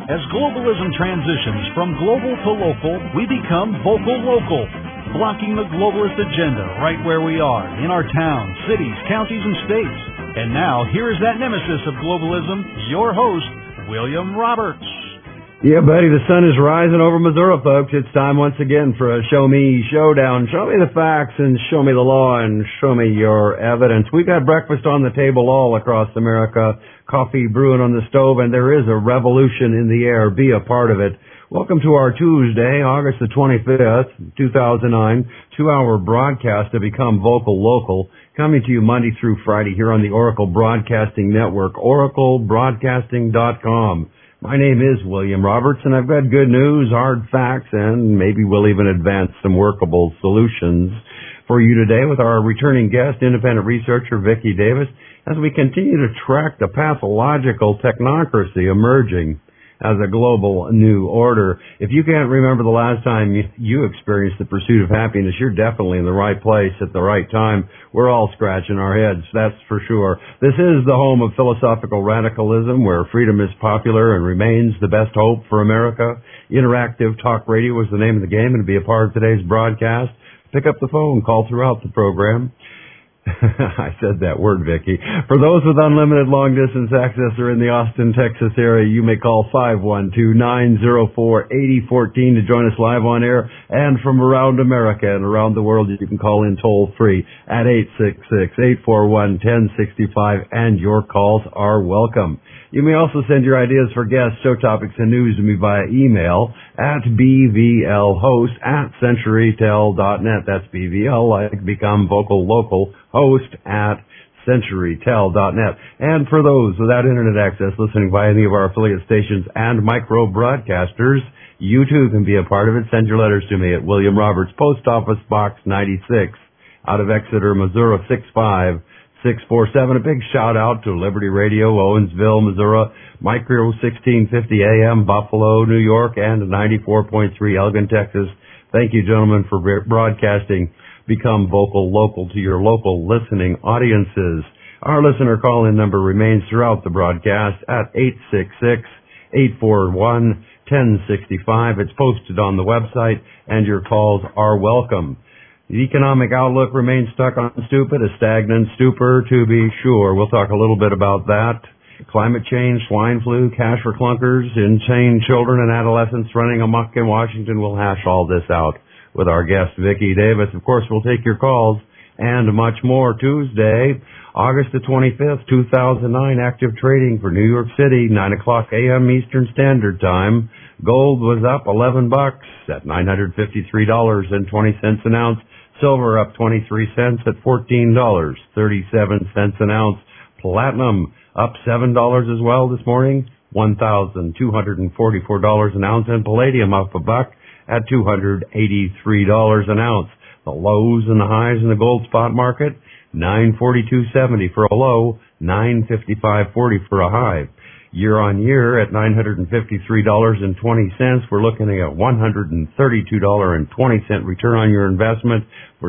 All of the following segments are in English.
As globalism transitions from global to local, we become vocal local, blocking the globalist agenda right where we are, in our towns, cities, counties, and states. And now, here is that nemesis of globalism, your host, William Roberts. Yeah, buddy, the sun is rising over Missouri, folks. It's time once again for a Show Me Showdown. Show me the facts and show me the law and show me your evidence. We've got breakfast on the table all across America, coffee brewing on the stove, and there is a revolution in the air. Be a part of it. Welcome to our Tuesday, August the 25th, 2009, 2-hour broadcast to become vocal local, coming to you Monday through Friday here on the Oracle Broadcasting Network, oraclebroadcasting.com. My name is William Roberts, and I've got good news, hard facts, and maybe we'll even advance some workable solutions for you today with our returning guest, independent researcher Vicki Davis, as we continue to track the pathological technocracy emerging as a global new order. If you can't remember the last time you experienced the pursuit of happiness, you're definitely in the right place at the right time. We're all scratching our heads, that's for sure. This is the home of philosophical radicalism, where freedom is popular and remains the best hope for America. Interactive Talk Radio is the name of the game, and to be a part of today's broadcast, pick up the phone, call throughout the program. I said that word, Vicki. For those with unlimited long-distance access or in the Austin, Texas area, you may call 512-904-8014 to join us live on air. And from around America and around the world, you can call in toll-free at 866-841-1065, and your calls are welcome. You may also send your ideas for guests, show topics, and news to me via email at bvlhost@centurytel.net. That's BVL, like become vocal local, host at centurytel.net. And for those without internet access listening via any of our affiliate stations and micro broadcasters, you too can be a part of it. Send your letters to me at William Roberts, Post Office Box 96, out of Exeter, Missouri 65647. A big shout out to Liberty Radio, Owensville, Missouri, Micro 1650 AM, Buffalo, New York, and 94.3 Elgin, Texas. Thank you, gentlemen, for broadcasting Become Vocal Local to your local listening audiences. Our listener call-in number remains throughout the broadcast at 866-841-1065. It's posted on the website, and your calls are welcome. The economic outlook remains stuck on stupid, a stagnant stupor to be sure. We'll talk a little bit about that. Climate change, swine flu, cash for clunkers, insane children and adolescents running amok in Washington. We'll hash all this out with our guest, Vicki Davis. Of course, we'll take your calls and much more. Tuesday, August the 25th, 2009, active trading for New York City, 9 o'clock a.m. Eastern Standard Time. Gold was up $11 at $953.20 an ounce. Silver up 23 cents at $14.37 an ounce. Platinum up $7 as well this morning, $1,244 an ounce. And palladium up $1 at $283 an ounce. The lows and the highs in the gold spot market, $942.70 for a low, $955.40 for a high. Year on year at $953.20, we're looking at a $132.20 return on your investment for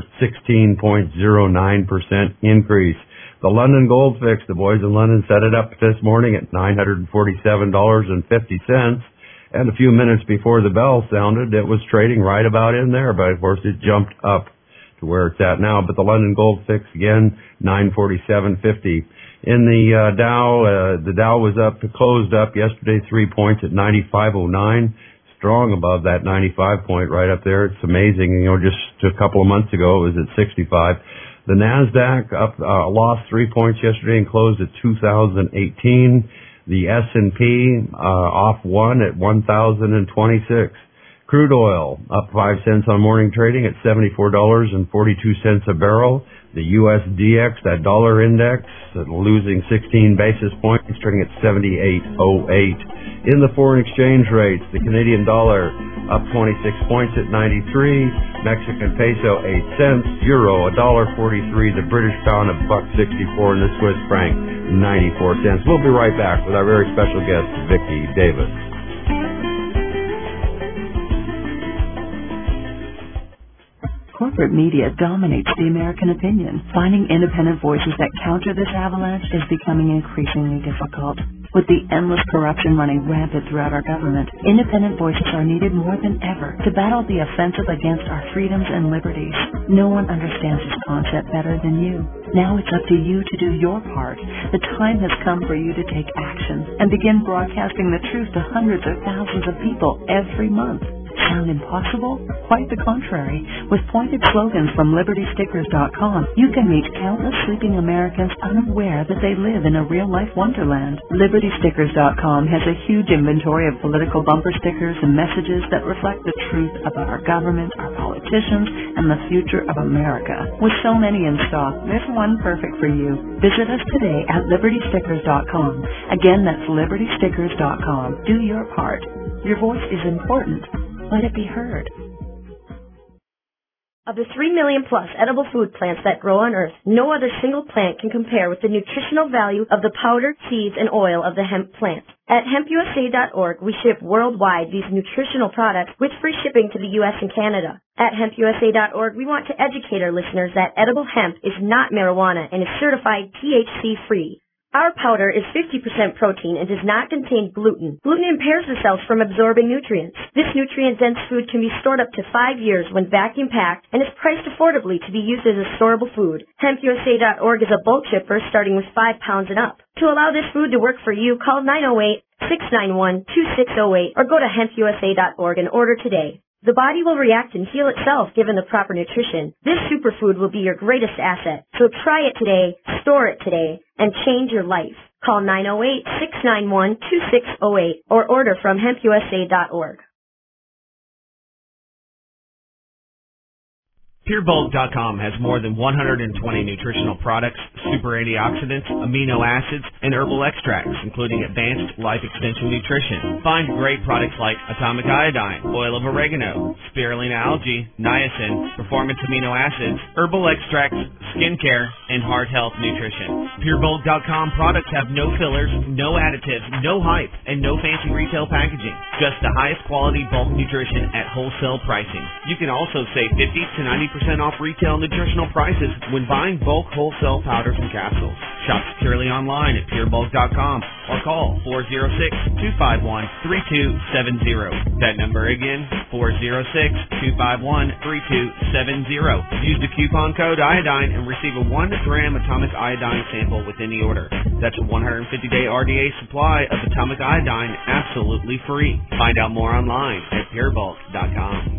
16.09% increase. The London Gold Fix, the boys in London set it up this morning at $947.50. And a few minutes before the bell sounded, it was trading right about in there, but of course it jumped up to where it's at now. But the London Gold Fix, again, $947.50. In the Dow was closed up yesterday 3 points at 95.09, strong above that 95 point right up there. It's amazing. Just a couple of months ago it was at 65. The Nasdaq lost 3 points yesterday and closed at 2018. The S&P off 1 at 1,026. Crude oil up 5 cents on morning trading at $74.42 a barrel. The USDX, that dollar index, losing 16 basis points, trading at 78.08. In the foreign exchange rates, the Canadian dollar up 26 points at 93, Mexican peso 8 cents, euro $1.43, the British pound $1.64, and the Swiss franc 94 cents. We'll be right back with our very special guest, Vicki Davis. Corporate media dominates the American opinion. Finding independent voices that counter this avalanche is becoming increasingly difficult. With the endless corruption running rampant throughout our government, independent voices are needed more than ever to battle the offensive against our freedoms and liberties. No one understands this concept better than you. Now it's up to you to do your part. The time has come for you to take action and begin broadcasting the truth to hundreds of thousands of people every month. Sound impossible? Quite the contrary. With pointed slogans from LibertyStickers.com, you can reach countless sleeping Americans unaware that they live in a real-life wonderland. LibertyStickers.com has a huge inventory of political bumper stickers and messages that reflect the truth about our government, our politicians, and the future of America. With so many in stock, there's one perfect for you. Visit us today at LibertyStickers.com. Again, that's LibertyStickers.com. Do your part. Your voice is important. Let it be heard. Of the 3 million plus edible food plants that grow on Earth, no other single plant can compare with the nutritional value of the powder, seeds, and oil of the hemp plant. At hempusa.org, we ship worldwide these nutritional products with free shipping to the U.S. and Canada. At hempusa.org, we want to educate our listeners that edible hemp is not marijuana and is certified THC-free. Our powder is 50% protein and does not contain gluten. Gluten impairs the cells from absorbing nutrients. This nutrient-dense food can be stored up to 5 years when vacuum-packed and is priced affordably to be used as a storable food. HempUSA.org is a bulk shipper starting with 5 pounds and up. To allow this food to work for you, call 908-691-2608 or go to hempusa.org and order today. The body will react and heal itself given the proper nutrition. This superfood will be your greatest asset. So try it today, store it today, and change your life. Call 908-691-2608 or order from hempusa.org. PureBulk.com has more than 120 nutritional products, super antioxidants, amino acids, and herbal extracts, including advanced life extension nutrition. Find great products like atomic iodine, oil of oregano, spirulina algae, niacin, performance amino acids, herbal extracts, skincare, and heart health nutrition. PureBulk.com products have no fillers, no additives, no hype, and no fancy retail packaging. Just the highest quality bulk nutrition at wholesale pricing. You can also save 50 to 90% off retail nutritional prices when buying bulk wholesale powders and capsules. Shop securely online at purebulk.com or call 406-251-3270. That number again, 406-251-3270. Use the coupon code iodine and receive a 1-gram atomic iodine sample with any order. That's a 150-day RDA supply of atomic iodine absolutely free. Find out more online at purebulk.com.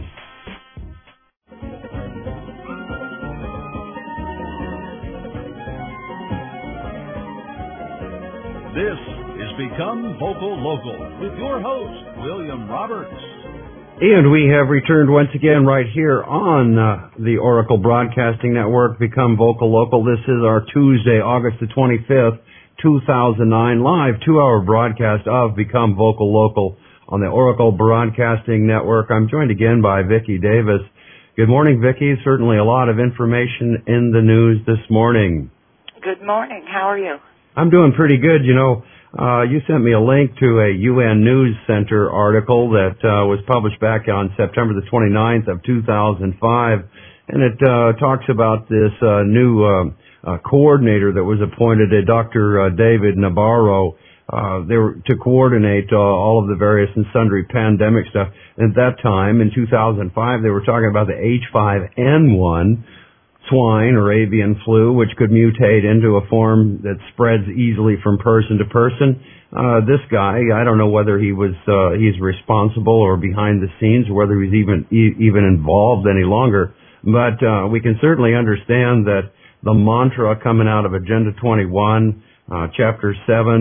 This is Become Vocal Local with your host, William Roberts. And we have returned once again right here on the Oracle Broadcasting Network, Become Vocal Local. This is our Tuesday, August the 25th, 2009, live 2-hour broadcast of Become Vocal Local on the Oracle Broadcasting Network. I'm joined again by Vicki Davis. Good morning, Vicki. Certainly a lot of information in the news this morning. Good morning. How are you? I'm doing pretty good. You know, you sent me a link to a UN News Center article that was published back on September the 29th of 2005, and it talks about this new coordinator that was appointed, Dr. David Nabarro, they were to coordinate all of the various and sundry pandemic stuff. At that time, in 2005, they were talking about the H5N1 swine or avian flu, which could mutate into a form that spreads easily from person to person. This guy, I don't know whether he's responsible or behind the scenes, or whether he's even involved any longer. But we can certainly understand that the mantra coming out of Agenda 21, Chapter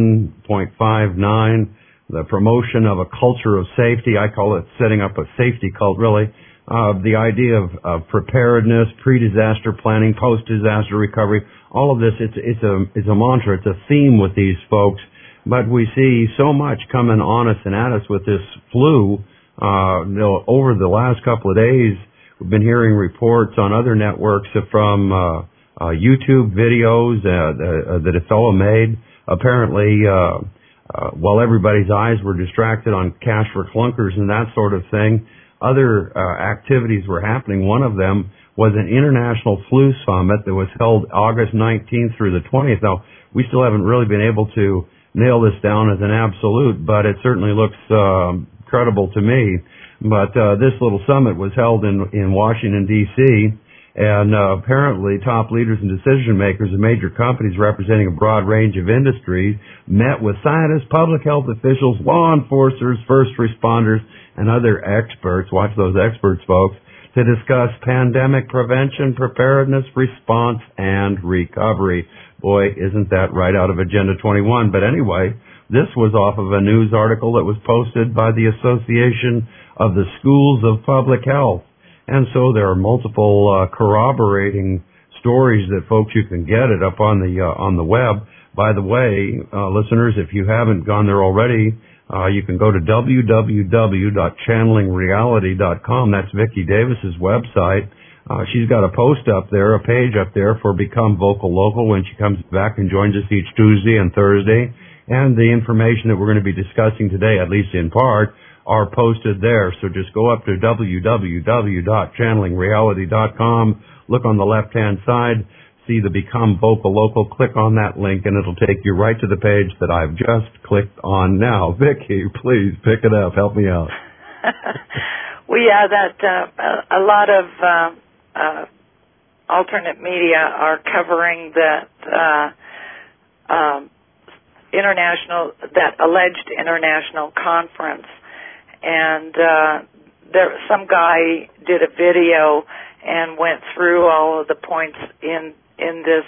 7.59, the promotion of a culture of safety. I call it setting up a safety cult, really. The idea of preparedness, pre-disaster planning, post-disaster recovery, all of this, it's a mantra, it's a theme with these folks. But we see so much coming on us and at us with this flu. Over the last couple of days, we've been hearing reports on other networks from YouTube videos that a fellow made. Apparently, while everybody's eyes were distracted on cash for clunkers and that sort of thing, other activities were happening. One of them was an international flu summit that was held August 19th through the 20th. Now, we still haven't really been able to nail this down as an absolute, but it certainly looks credible to me. But this little summit was held in Washington, D.C., and apparently top leaders and decision makers of major companies representing a broad range of industries met with scientists, public health officials, law enforcers, first responders, and other experts, watch those experts, folks, to discuss pandemic prevention, preparedness, response, and recovery. Boy, isn't that right out of Agenda 21. But anyway, this was off of a news article that was posted by the Association of the Schools of Public Health. And so there are multiple corroborating stories that folks, you can get it up on the web. By the way, listeners, if you haven't gone there already, you can go to www.channelingreality.com. That's Vicki Davis's website. She's got a post up there, a page up there for Become Vocal Local when she comes back and joins us each Tuesday and Thursday. And the information that we're going to be discussing today, at least in part, are posted there. So just go up to www.channelingreality.com, look on the left-hand side, see the Become Vocal Local, click on that link, and it'll take you right to the page that I've just clicked on now. Vicki, please pick it up. Help me out. Well, yeah, that a lot of alternate media are covering that alleged international conference. And some guy did a video and went through all of the points in this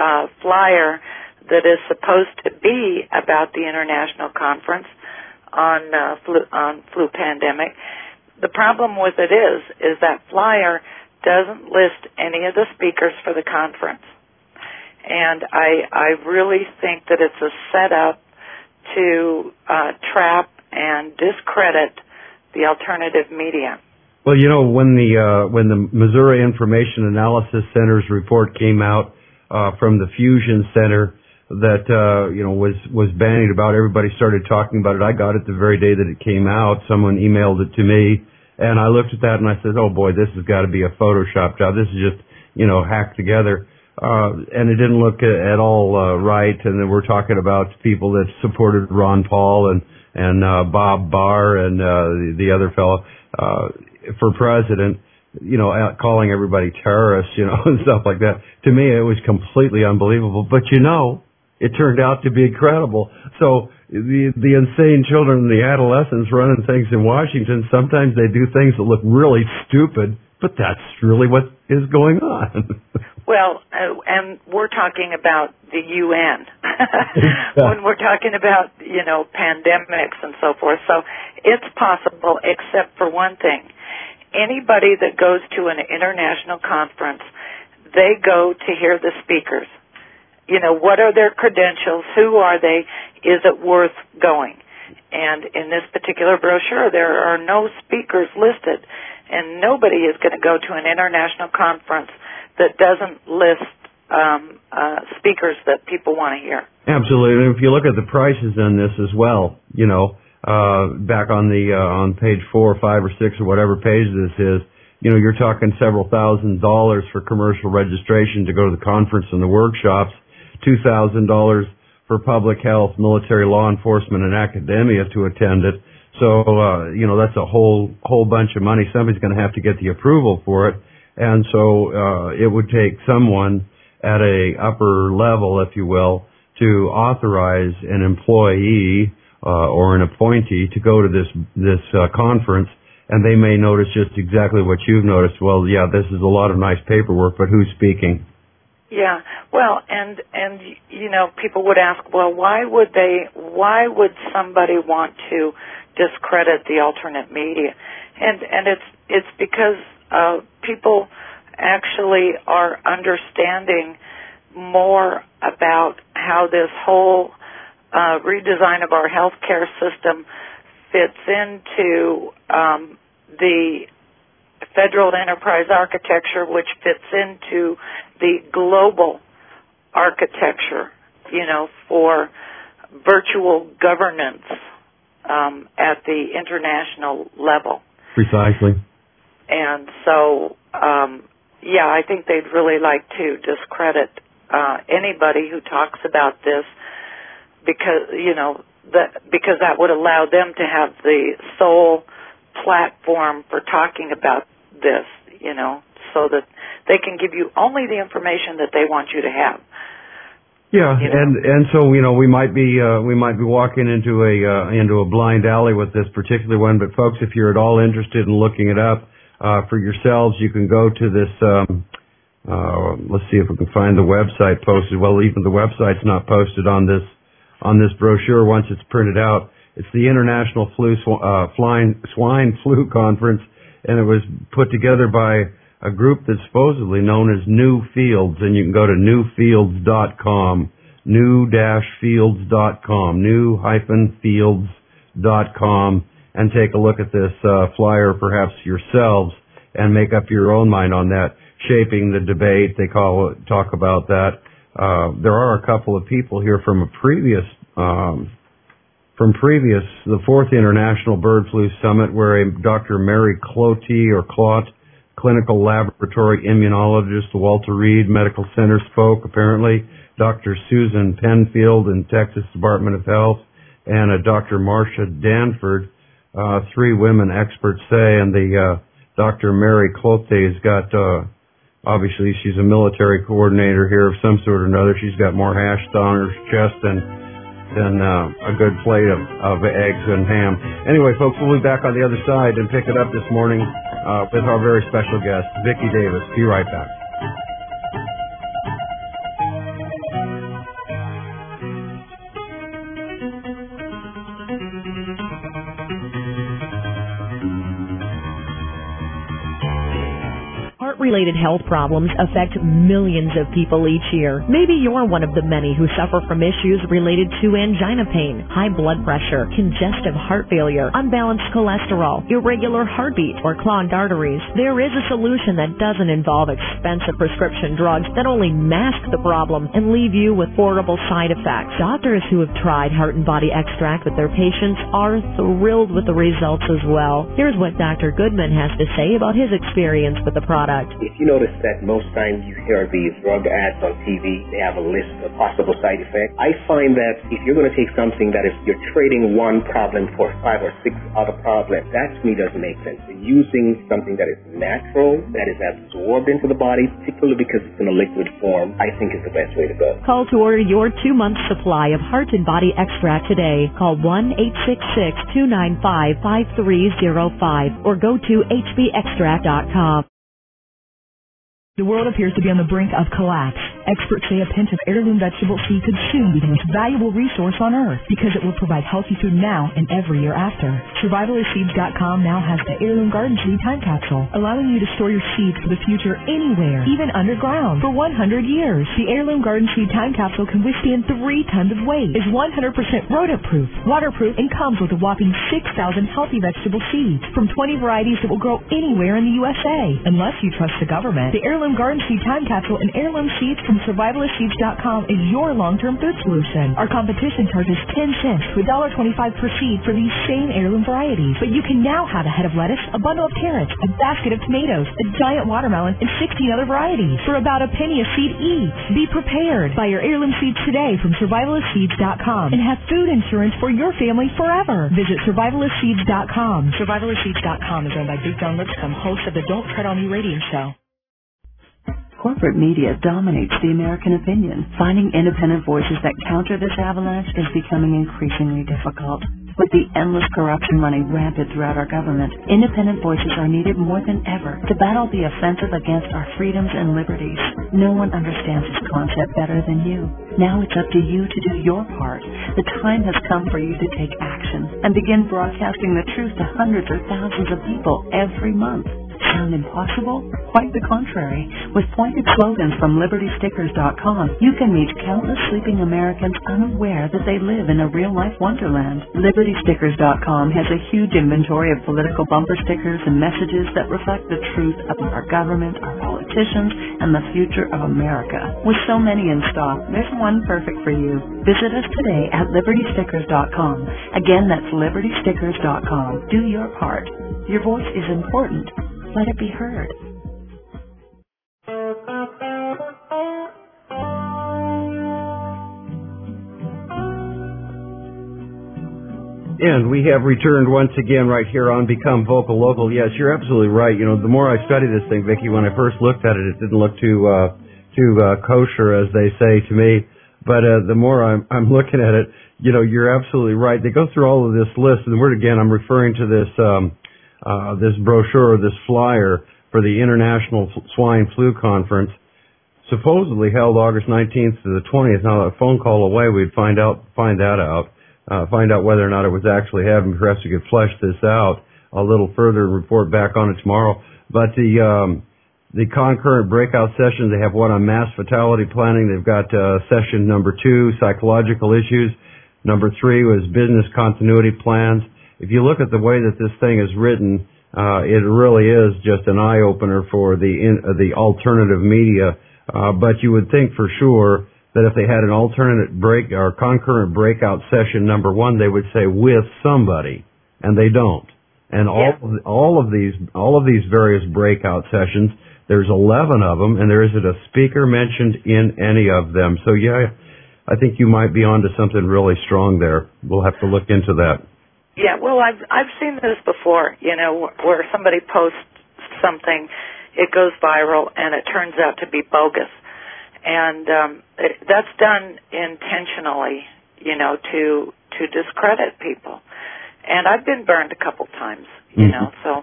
flyer that is supposed to be about the international conference on flu pandemic. The problem with it is that flyer doesn't list any of the speakers for the conference. And I really think that it's a setup to trap and discredit the alternative media. Well, you know, when the Missouri Information Analysis Center's report came out from the Fusion Center that was bandied about, everybody started talking about it. I got it the very day that it came out. Someone emailed it to me, and I looked at that and I said, "Oh boy, this has got to be a Photoshop job. This is just hacked together." And it didn't look at all right. And then we're talking about people that supported Ron Paul and Bob Barr and the other fellow for president, calling everybody terrorists, and stuff like that. To me, it was completely unbelievable. But it turned out to be incredible. So the insane children and the adolescents running things in Washington, sometimes they do things that look really stupid, but that's really what is going on. Well, and we're talking about the UN when we're talking about, pandemics and so forth. So it's possible, except for one thing. Anybody that goes to an international conference, they go to hear the speakers. What are their credentials? Who are they? Is it worth going? And in this particular brochure, there are no speakers listed, and nobody is going to go to an international conference that doesn't list speakers that people want to hear. Absolutely. And if you look at the prices on this as well, back on on page 4 or 5 or 6 or whatever page this is, you're talking several $1,000s for commercial registration to go to the conference and the workshops, $2,000 for public health, military, law enforcement, and academia to attend it. So, that's a whole bunch of money. Somebody's going to have to get the approval for it. And so, it would take someone at a upper level, if you will, to authorize an employee, or an appointee to go to this conference. And they may notice just exactly what you've noticed. Well, yeah, this is a lot of nice paperwork, but who's speaking? Yeah, well, and people would ask, well, why would somebody want to discredit the alternate media? And it's because people actually are understanding more about how this whole redesign of our healthcare system fits into the federal enterprise architecture, which fits into the global architecture, for virtual governance at the international level. Precisely. And so, I think they'd really like to discredit anybody who talks about this because that would allow them to have the sole platform for talking about this, so that they can give you only the information that they want you to have. Yeah, and so we might be walking into a blind alley with this particular one. But folks, if you're at all interested in looking it up for yourselves, you can go to this. Let's see if we can find the website posted. Well, even the website's not posted on this brochure. Once it's printed out, it's the International Swine Flu Conference, and it was put together by a group that's supposedly known as New Fields, and you can go to newfields.com, new-fields.com, new-fields.com, and take a look at this flyer perhaps yourselves and make up your own mind on that. Shaping the debate, they talk about that. There are a couple of people here from the 4th International Bird Flu Summit, where Dr. Mary Clot, clinical laboratory immunologist, Walter Reed Medical Center, spoke, apparently. Dr. Susan Penfield in Texas Department of Health, and Dr. Marcia Danford, 3 women experts say, and the Dr. Mary Clotte's got, obviously she's a military coordinator here of some sort or another. She's got more hash on her chest than a good plate of eggs and ham. Anyway, folks, we'll be back on the other side and pick it up this morning with our very special guest, Vicki Davis. Be right back. Heart-related health problems affect millions of people each year. Maybe you're one of the many who suffer from issues related to angina pain, high blood pressure, congestive heart failure, unbalanced cholesterol, irregular heartbeat, or clogged arteries. There is a solution that doesn't involve expensive prescription drugs that only mask the problem and leave you with horrible side effects. Doctors who have tried Heart and Body Extract with their patients are thrilled with the results as well. Here's what Dr. Goodman has to say about his experience with the product. If you notice that most times you hear these drug ads on TV, they have a list of possible side effects. I find that if you're going to take something that is you're trading one problem for 5 or 6 other problems, that to me doesn't make sense. Using something that is natural, that is absorbed into the body, particularly because it's in a liquid form, I think is the best way to go. Call to order your 2-month supply of Heart and Body Extract today. Call 1-866-295-5305 or go to hbextract.com. The world appears to be on the brink of collapse. Experts say a pinch of heirloom vegetable seed could soon be the most valuable resource on Earth because it will provide healthy food now and every year after. Survivalistseeds.com now has the Heirloom Garden Seed Time Capsule, allowing you to store your seeds for the future anywhere, even underground, for 100 years. The Heirloom Garden Seed Time Capsule can withstand 3 tons of weight, is 100% rodent-proof, waterproof, and comes with a whopping 6,000 healthy vegetable seeds from 20 varieties that will grow anywhere in the USA. Unless you trust the government, the Heirloom Garden Seed Time Capsule and heirloom seeds from Survivalistseeds.com is your long-term food solution. Our competition charges 10 cents to $1.25 per seed for these same heirloom varieties. But you can now have a head of lettuce, a bundle of carrots, a basket of tomatoes, a giant watermelon, and 16 other varieties for about a penny a seed each. Be prepared. Buy your heirloom seeds today from Survivalistseeds.com and have food insurance for your family forever. Visit Survivalistseeds.com. Survivalistseeds.com is owned by Big John Lipscomb, host of the Don't Tread on Me radio show. Corporate media dominates the American opinion. Finding independent voices that counter this avalanche is becoming increasingly difficult. With the endless corruption running rampant throughout our government, independent voices are needed more than ever to battle the offensive against our freedoms and liberties. No one understands this concept better than you. Now it's up to you to do your part. The time has come for you to take action and begin broadcasting the truth to hundreds or thousands of people every month. Sound impossible? Quite the contrary. With pointed slogans from LibertyStickers.com, you can reach countless sleeping Americans unaware that they live in a real-life wonderland. LibertyStickers.com has a huge inventory of political bumper stickers and messages that reflect the truth about our government, our politicians, and the future of America. With so many in stock, there's one perfect for you. Visit us today at LibertyStickers.com. Again, that's LibertyStickers.com. Do your part. Your voice is important. Let it be heard. And we have returned once again right here on Become Vocal Local. Yes, you're absolutely right. You know, the more I study this thing, Vicki, when I first looked at it, it didn't look too kosher, as they say to me. But the more I'm looking at it, you know, you're absolutely right. They go through all of this list, and I'm referring to this this brochure, this flyer for the International Swine Flu Conference, supposedly held August 19th to the 20th. Now, a phone call away, we'd find out whether or not it was actually happening. Perhaps we could flesh this out a little further and report back on it tomorrow. But the concurrent breakout sessions, they have one on mass fatality planning. They've got session number 2, psychological issues. Number 3 was business continuity plans. If you look at the way that this thing is written, it really is just an eye-opener for the alternative media. But you would think for sure that if they had an alternate break or concurrent breakout session number 1, they would say with somebody, and they don't. And all of these various breakout sessions, there's 11 of them, and there isn't a speaker mentioned in any of them. So yeah, I think you might be onto something really strong there. We'll have to look into that. Yeah, well, I've seen this before. You know, where somebody posts something, it goes viral, and it turns out to be bogus. And that's done intentionally, you know, to discredit people. And I've been burned a couple times, you know. So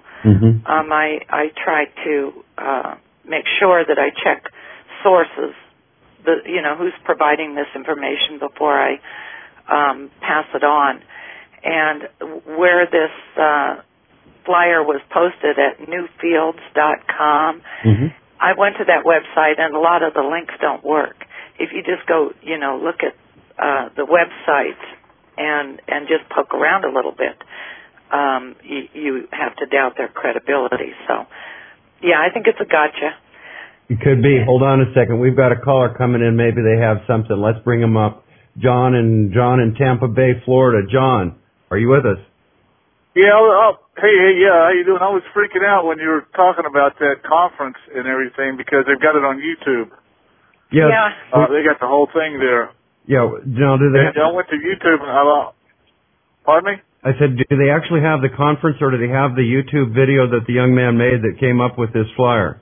I try to make sure that I check sources, who's providing this information before I pass it on. And where this flyer was posted at newfields.com. I went to that website, and a lot of the links don't work. If you just go, look at the website and just poke around a little bit, you have to doubt their credibility. So, yeah, I think it's a gotcha. It could be. Hold on a second. We've got a caller coming in. Maybe they have something. Let's bring them up. John in Tampa Bay, Florida. John, are you with us? Yeah, hey, how you doing? I was freaking out when you were talking about that conference and everything because they've got it on YouTube. Yeah. They got the whole thing there. Yeah, now do they... I went to YouTube and pardon me? I said, do they actually have the conference or do they have the YouTube video that the young man made that came up with this flyer?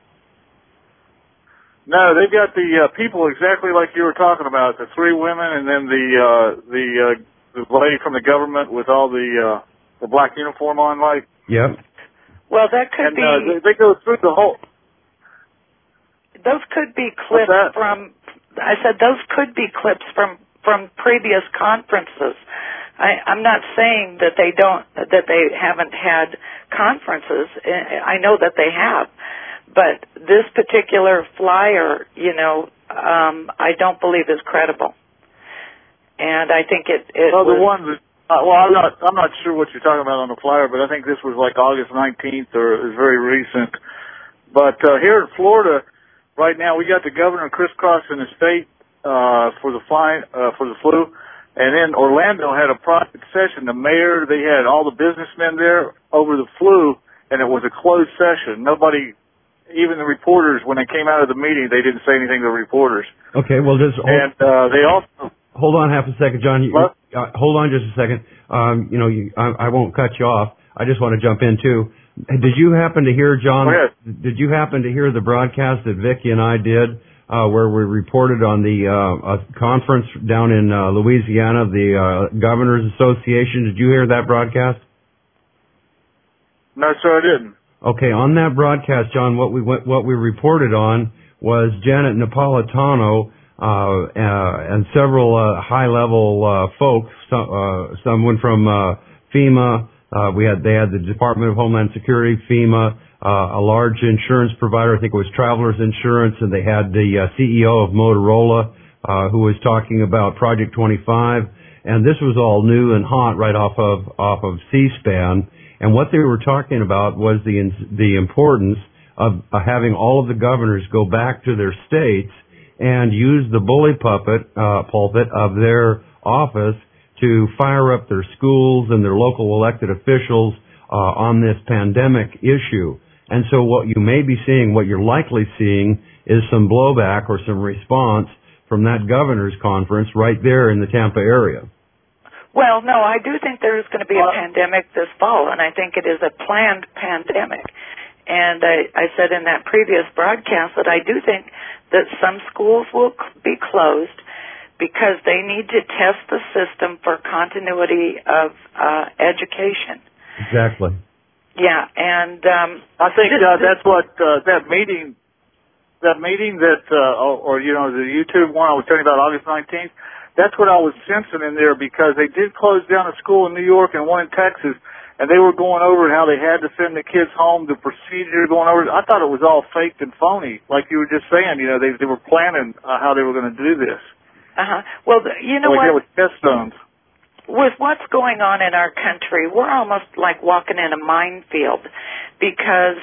No, they've got the people exactly like you were talking about, the 3 women and then the lady from the government with all the black uniform on, like. Yep. Well, that could be. They go through the whole. Those could be clips from. I said those could be clips from previous conferences. I'm not saying that they haven't had conferences. I know that they have, but this particular flyer, I don't believe is credible, and I think it well, was. The one that. I'm not sure what you're talking about on the flyer, but I think this was like August 19th, or it was very recent. But here in Florida, right now, we got the governor crisscrossing the state for the flu, and then Orlando had a private session. The mayor, they had all the businessmen there over the flu, and it was a closed session. Nobody, even the reporters, when they came out of the meeting, they didn't say anything to the reporters. Okay, well, they also. Hold on half a second, John. Hold on just a second. I won't cut you off. I just want to jump in, too. Did you happen to hear, John, did you happen to hear the broadcast that Vicki and I did where we reported on the conference down in Louisiana, the Governors Association? Did you hear that broadcast? No, sir, I didn't. Okay, on that broadcast, John, what we reported on was Janet Napolitano and several high-level folks. Someone from FEMA. They had the Department of Homeland Security, FEMA, a large insurance provider. I think it was Travelers Insurance, and they had the CEO of Motorola who was talking about Project 25. And this was all new and hot right off of C-SPAN. And what they were talking about was the importance of having all of the governors go back to their states and use the bully pulpit of their office to fire up their schools and their local elected officials on this pandemic issue. And so what you may be seeing, what you're likely seeing, is some blowback or some response from that governor's conference right there in the Tampa area. Well, no, I do think there is going to be a pandemic this fall, and I think it is a planned pandemic. And I said in that previous broadcast that I do think that some schools will be closed because they need to test the system for continuity of education. Exactly. Yeah, and I think that's what that meeting that or you know, the YouTube one I was telling you about August 19th. That's what I was sensing in there, because they did close down a school in New York and one in Texas. And they were going over how they had to send the kids home, the procedure going over. I thought it was all faked and phony, like you were just saying. You know, they were planning how they were going to do this. Well, you know what? With test zones. With what's going on in our country, we're almost like walking in a minefield, because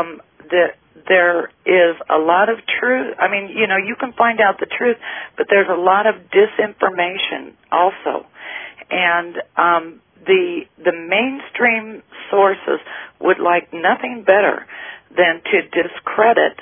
there is a lot of truth. I mean, you know, you can find out the truth, but there's a lot of disinformation also, and the mainstream sources would like nothing better than to discredit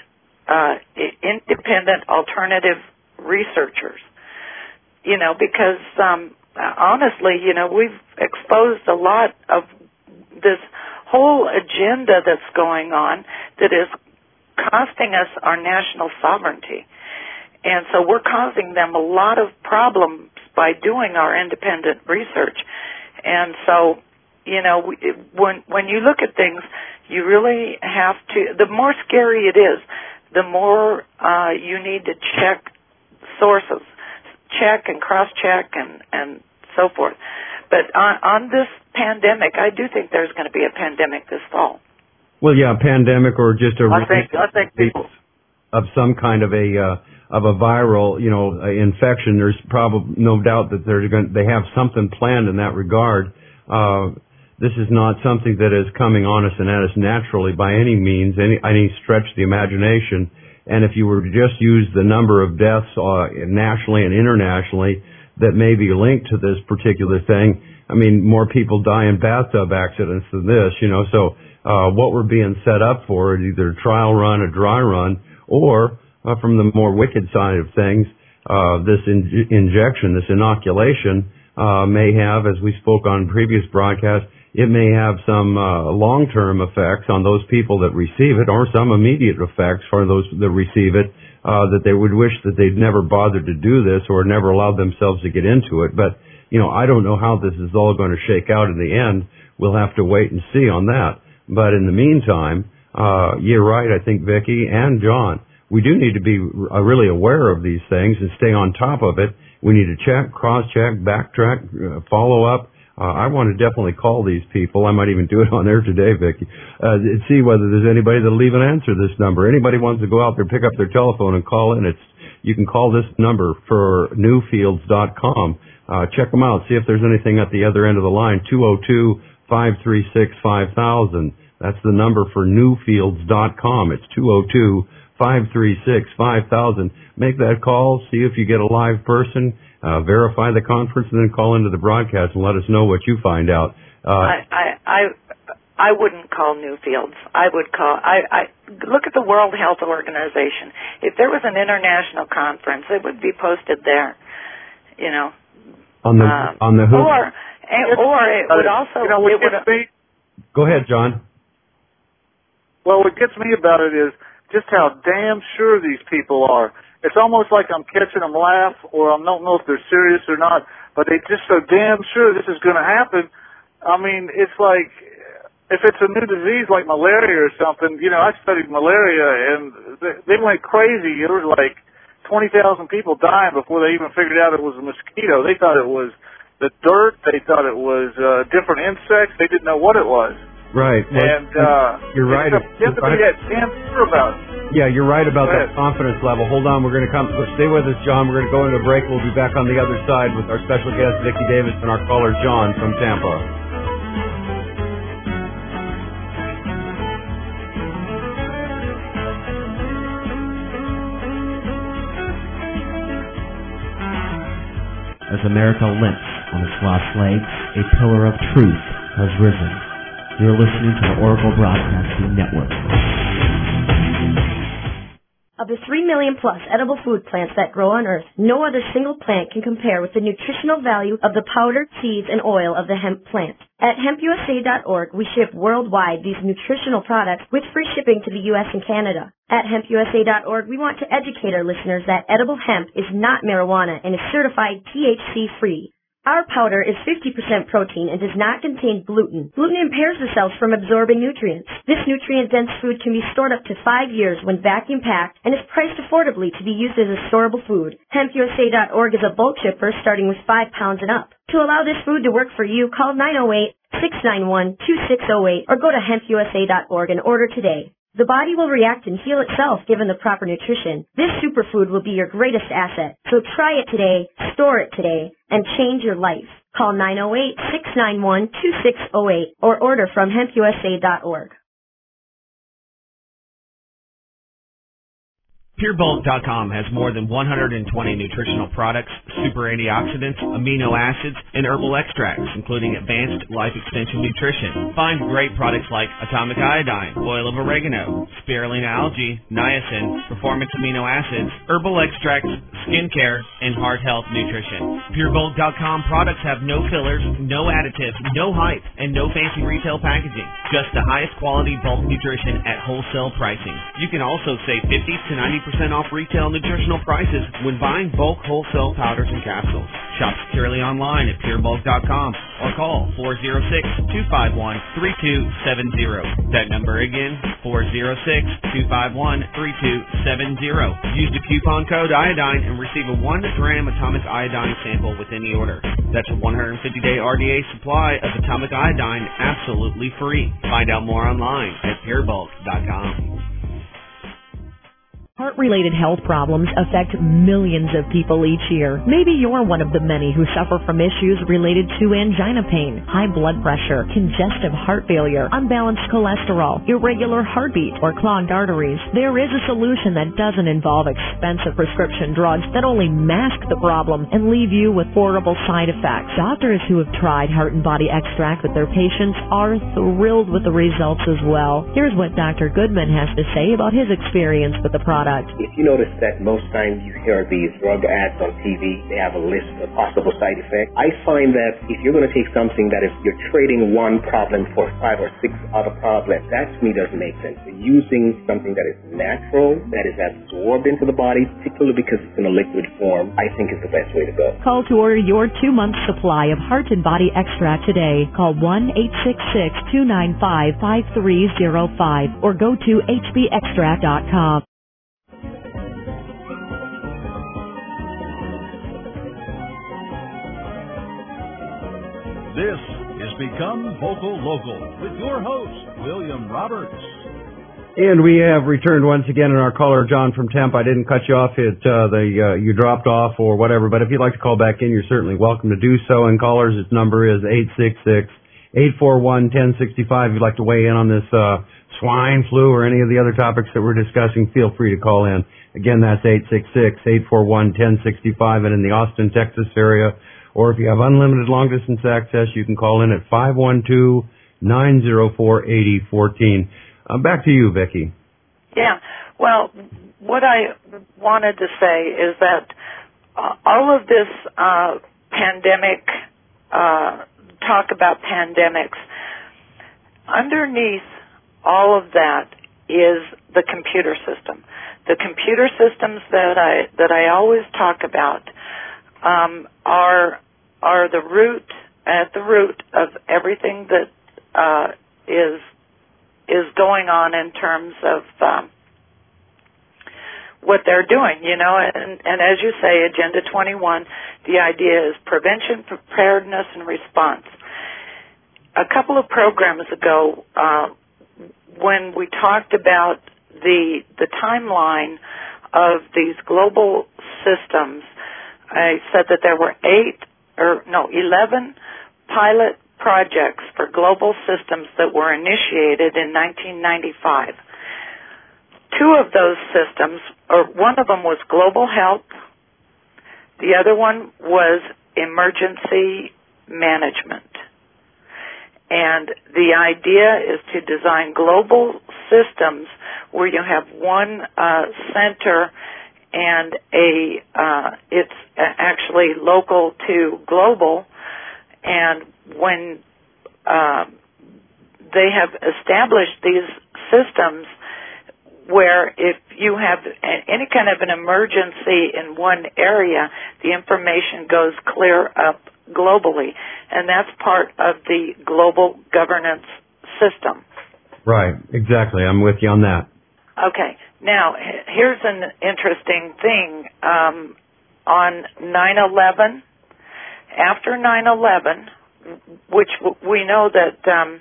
independent alternative researchers. You know, because honestly, you know, we've exposed a lot of this whole agenda that's going on that is costing us our national sovereignty. And so we're causing them a lot of problems by doing our independent research. And so, you know, when you look at things, you really have to, the more scary it is, the more you need to check sources, check and cross-check and so forth. But on this pandemic, I do think there's going to be a pandemic this fall. Well, yeah, a pandemic or just I think people of some kind of a viral, you know, infection. There's probably no doubt that they have something planned in that regard. This is not something that is coming on us and at us naturally by any means, any stretch of the imagination. And if you were to just use the number of deaths nationally and internationally that may be linked to this particular thing, I mean, more people die in bathtub accidents than this, you know. So what we're being set up for is either a trial run, a dry run, or from the more wicked side of things, this injection, this inoculation, may have, as we spoke on previous broadcasts, it may have some long-term effects on those people that receive it, or some immediate effects for those that receive it, that they would wish that they'd never bothered to do this or never allowed themselves to get into it. But, you know, I don't know how this is all going to shake out in the end. We'll have to wait and see on that. But in the meantime, you're right, I think, Vicki and John, we do need to be really aware of these things and stay on top of it. We need to check, cross-check, backtrack, follow up. I want to definitely call these people. I might even do it on air today, Vicki, and see whether there's anybody that'll even answer this number. Anybody wants to go out there, pick up their telephone and call in. You can call this number for newfields.com. Check them out. See if there's anything at the other end of the line. 202-536-5000. That's the number for newfields.com. It's 202-536-5000. Make that call, see if you get a live person, verify the conference, and then call into the broadcast and let us know what you find out. I wouldn't call Newfields. I would call, I look at the World Health Organization. If there was an international conference, it would be posted there, you know. On the who? Or it would also, you know, it would, go ahead, John. Well, what gets me about it is just how damn sure these people are. It's almost like I'm catching them laugh, or I don't know if they're serious or not, but they're just so damn sure this is going to happen. I mean, it's like, if it's a new disease like malaria or something, you know, I studied malaria, and they went crazy. There was like 20,000 people dying before they even figured out it was a mosquito. They thought it was the dirt. They thought it was different insects. They didn't know what it was. Right. Well, and you're right. You have to be that damn sure about it. Yeah, you're right about that confidence level. Hold on, we're going to come. Stay with us, John. We're going to go into a break. We'll be back on the other side with our special guest, Vicki Davis, and our caller, John, from Tampa. As America limps on its last legs, a pillar of truth has risen. You're listening to the Oracle Broadcasting Network. Of the 3 million plus edible food plants that grow on Earth, no other single plant can compare with the nutritional value of the powder, seeds, and oil of the hemp plant. At hempusa.org, we ship worldwide these nutritional products with free shipping to the U.S. and Canada. At hempusa.org, we want to educate our listeners that edible hemp is not marijuana and is certified THC-free. Our powder is 50% protein and does not contain gluten. Gluten impairs the cells from absorbing nutrients. This nutrient-dense food can be stored up to 5 years when vacuum-packed and is priced affordably to be used as a storable food. HempUSA.org is a bulk shipper starting with 5 pounds and up. To allow this food to work for you, call 908-691-2608 or go to hempusa.org and order today. The body will react and heal itself given the proper nutrition. This superfood will be your greatest asset. So try it today, store it today, and change your life. Call 908-691-2608 or order from hempusa.org. PureBulk.com has more than 120 nutritional products, super antioxidants, amino acids, and herbal extracts, including advanced life extension nutrition. Find great products like atomic iodine, oil of oregano, spirulina algae, niacin, performance amino acids, herbal extracts, skincare, and heart health nutrition. PureBulk.com products have no fillers, no additives, no hype, and no fancy retail packaging. Just the highest quality bulk nutrition at wholesale pricing. You can also save 50 to 90% off retail nutritional prices when buying bulk wholesale powders and capsules. Shop securely online at purebulk.com or call 406-251-3270. That number again, 406-251-3270. Use the coupon code iodine and receive a 1-gram atomic iodine sample with any order. That's a 150-day RDA supply of atomic iodine absolutely free. Find out more online at purebulk.com. Heart-related health problems affect millions of people each year. Maybe you're one of the many who suffer from issues related to angina pain, high blood pressure, congestive heart failure, unbalanced cholesterol, irregular heartbeat, or clogged arteries. There is a solution that doesn't involve expensive prescription drugs that only mask the problem and leave you with horrible side effects. Doctors who have tried Heart and Body Extract with their patients are thrilled with the results as well. Here's what Dr. Goodman has to say about his experience with the product. If you notice that most times you hear these drug ads on TV, they have a list of possible side effects. I find that if you're going to take something that is, you're trading one problem for 5 or 6 other problems, that to me doesn't make sense. Using something that is natural, that is absorbed into the body, particularly because it's in a liquid form, I think is the best way to go. Call to order your 2-month supply of Heart and Body Extract today. Call 1-866-295-5305 or go to hbextract.com. This is Become Vocal Local with your host, William Roberts. And we have returned once again, and our caller, John from Temp. I didn't cut you off. You dropped off or whatever, but if you'd like to call back in, you're certainly welcome to do so. And callers, its number is 866-841-1065. If you'd like to weigh in on this swine flu or any of the other topics that we're discussing, feel free to call in. Again, that's 866-841-1065. And in the Austin, Texas area, or if you have unlimited long-distance access, you can call in at 512-904-8014. Back to you, Vicki. Yeah. Well, what I wanted to say is that all of this pandemic, talk about pandemics, underneath all of that is the computer system. The computer systems that I always talk about are the root of everything that is going on in terms of what they're doing, and as you say, Agenda 21, the idea is prevention, preparedness, and response. A couple of programs ago, when we talked about the timeline of these global systems, I said that there were 11 pilot projects for global systems that were initiated in 1995. 2 of those systems, or one of them was global health, the other one was emergency management. And the idea is to design global systems where you have one center and it's actually local to global, and when they have established these systems where if you have any kind of an emergency in one area, the information goes clear up globally, and that's part of the global governance system. Right, exactly. I'm with you on that. Okay. Now, here's an interesting thing. On 9/11, after 9/11, which we know that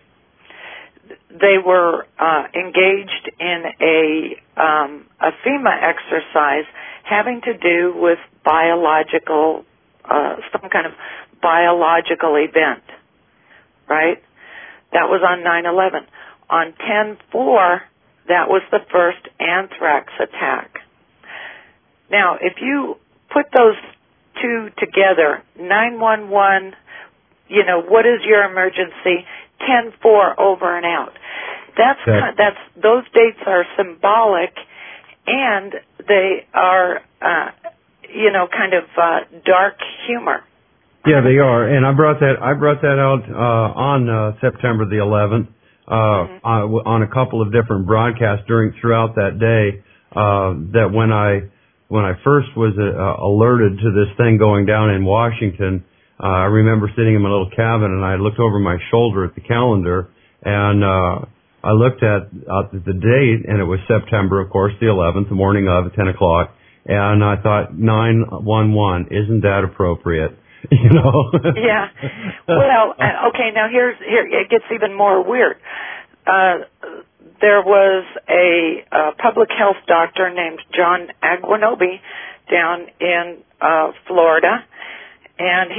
they were engaged in a FEMA exercise having to do with biological, some kind of biological event, right? That was on 9/11. On 10/4, that was the first anthrax attack. Now, if you put those two together, 911, what is your emergency? 10/4 over and out. Those dates are symbolic, and they are, kind of dark humor. Yeah, they are, and I brought that out on September the 11th on a couple of different broadcasts throughout that day. That when I first was alerted to this thing going down in Washington, I remember sitting in my little cabin and I looked over my shoulder at the calendar and I looked at the date, and it was September, of course, the 11th, the morning of at 10 o'clock, and I thought 911, isn't that appropriate? Yeah. Well, okay, now here it gets even more weird. There was a public health doctor named John Aguinobi down in Florida, and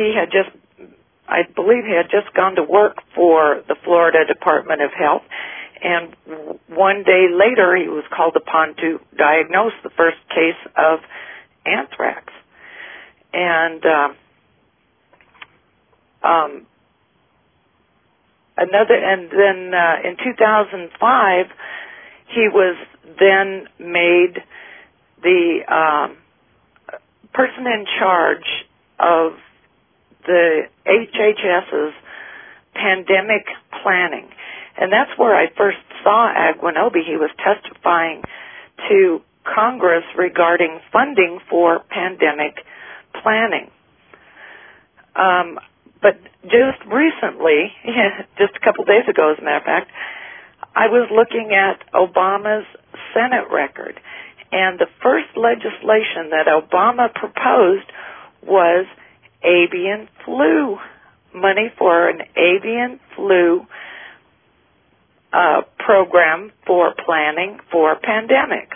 I believe he had just gone to work for the Florida Department of Health, and one day later he was called upon to diagnose the first case of anthrax. And then in 2005, he was then made the person in charge of the HHS's pandemic planning. And that's where I first saw Aguinobi. He was testifying to Congress regarding funding for pandemic planning. But just recently, just a couple days ago, as a matter of fact, I was looking at Obama's Senate record, and the first legislation that Obama proposed was avian flu, money for an avian flu program for planning for pandemics.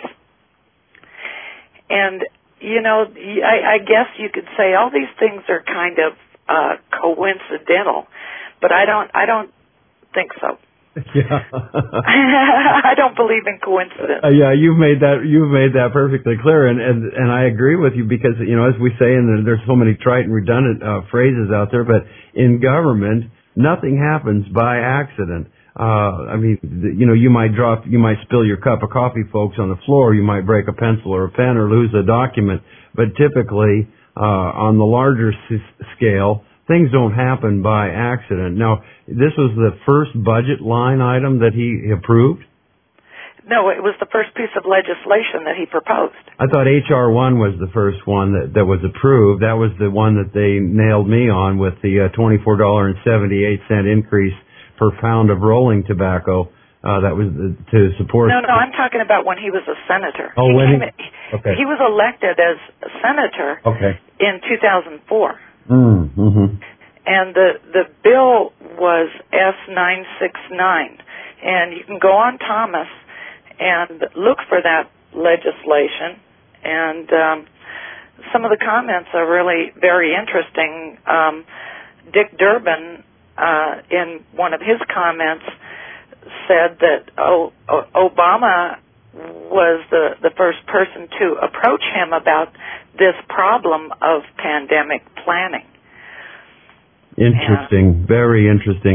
And, I guess you could say all these things are kind of coincidental, but I don't think so. Yeah. I don't believe in coincidence. Yeah, you've made that perfectly clear, and I agree with you because as we say, and there's so many trite and redundant phrases out there, but in government, nothing happens by accident. You might spill your cup of coffee, folks, on the floor. You might break a pencil or a pen or lose a document, but typically on the larger scale, things don't happen by accident. Now, this was the first budget line item that he approved? No, it was the first piece of legislation that he proposed. I thought H.R. 1 was the first one that was approved. That was the one that they nailed me on with the $24.78 increase per pound of rolling tobacco. That was to support... No, I'm talking about when he was a senator. Oh, He was elected as a senator in 2004. Mm-hmm. And the bill was S969. And you can go on Thomas and look for that legislation. And some of the comments are really very interesting. Dick Durbin, in one of his comments, said that Obama was the first person to approach him about this problem of pandemic planning. Interesting, very interesting.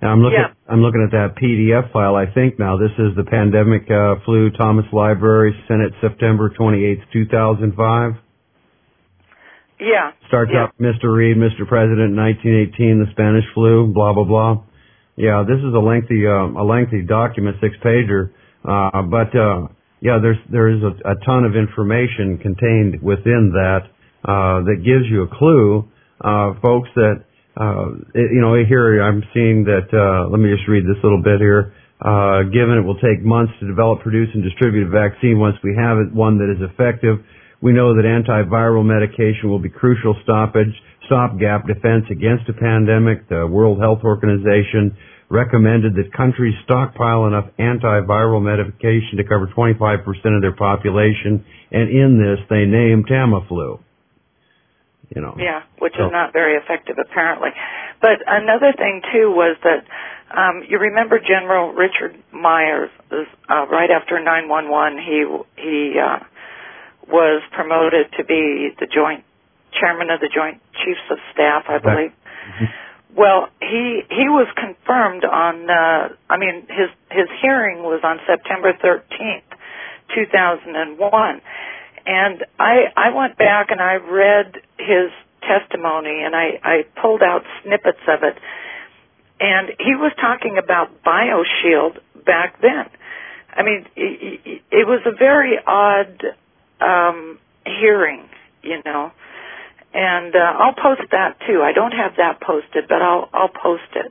I'm looking at that PDF file. I think now this is the Pandemic Flu, Thomas Library, Senate, September 28th, 2005. Yeah. Starts out, Mr. Reed, Mr. President, 1918, the Spanish flu, blah blah blah. Yeah, this is a lengthy document, 6-pager. But there is a ton of information contained within that that gives you a clue, folks. That here I'm seeing that. Let me just read this little bit here. Given it will take months to develop, produce, and distribute a vaccine, once we have it, one that is effective, we know that antiviral medication will be crucial stopgap defense against a pandemic. The World Health Organization recommended that countries stockpile enough antiviral medication to cover 25% of their population, and in this they named Tamiflu. Yeah, which is not very effective apparently. But another thing too was that you remember General Richard Myers, right after 9/11, he was promoted to be the chairman of the Joint Chiefs of Staff, I believe. Mm-hmm. Well, he was confirmed on. His hearing was on September 13th, 2001. And I went back and I read his testimony and I pulled out snippets of it. And he was talking about BioShield back then. I mean, it was a very odd hearing, And I'll post that too. I don't have that posted, but I'll post it.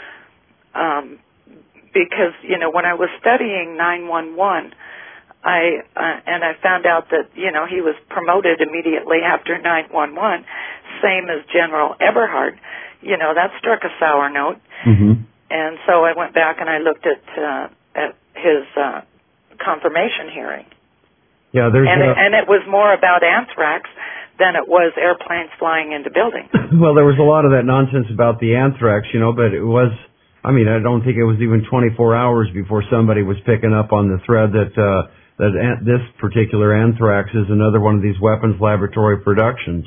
Because, when I was studying 911, I found out that, he was promoted immediately after 9/11, same as General Eberhard. That struck a sour note. Mm-hmm. And so I went back and I looked at his confirmation hearing. Yeah, and it was more about anthrax than it was airplanes flying into buildings. Well, there was a lot of that nonsense about the anthrax, but it was, I don't think it was even 24 hours before somebody was picking up on the thread that this particular anthrax is another one of these weapons laboratory productions,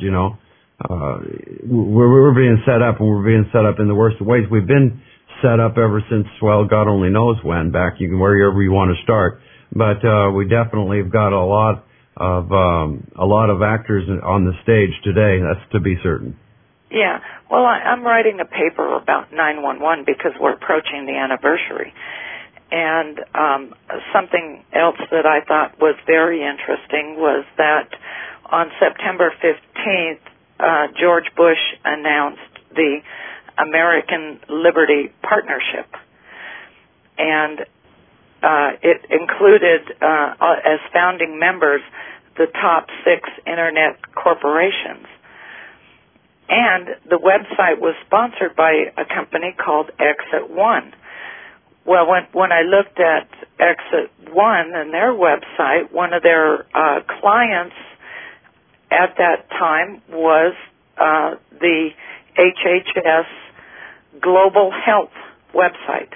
We're being set up, and we're being set up in the worst of ways. We've been set up ever since, well, God only knows when, back wherever you want to start. But we definitely have got a lot of actors on the stage today. That's to be certain. Yeah. Well, I'm writing a paper about 911 because we're approaching the anniversary. And something else that I thought was very interesting was that on September 15th, George Bush announced the American Liberty Partnership. And it included, as founding members, the top 6 Internet corporations. And the website was sponsored by a company called Exit One. Well, when I looked at Exit One and their website, one of their clients at that time was the HHS Global Health website,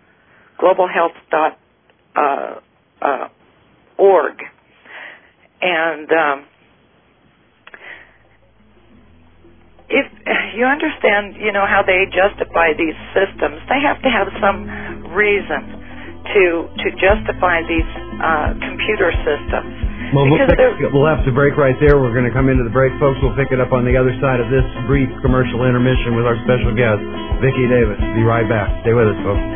globalhealth.org. And if you understand, how they justify these systems, they have to have some reason to justify these computer systems. Well, we'll have to break right there. We're going to come into the break, folks. We'll pick it up on the other side of this brief commercial intermission with our special guest, Vicki Davis. Be right back. Stay with us, folks.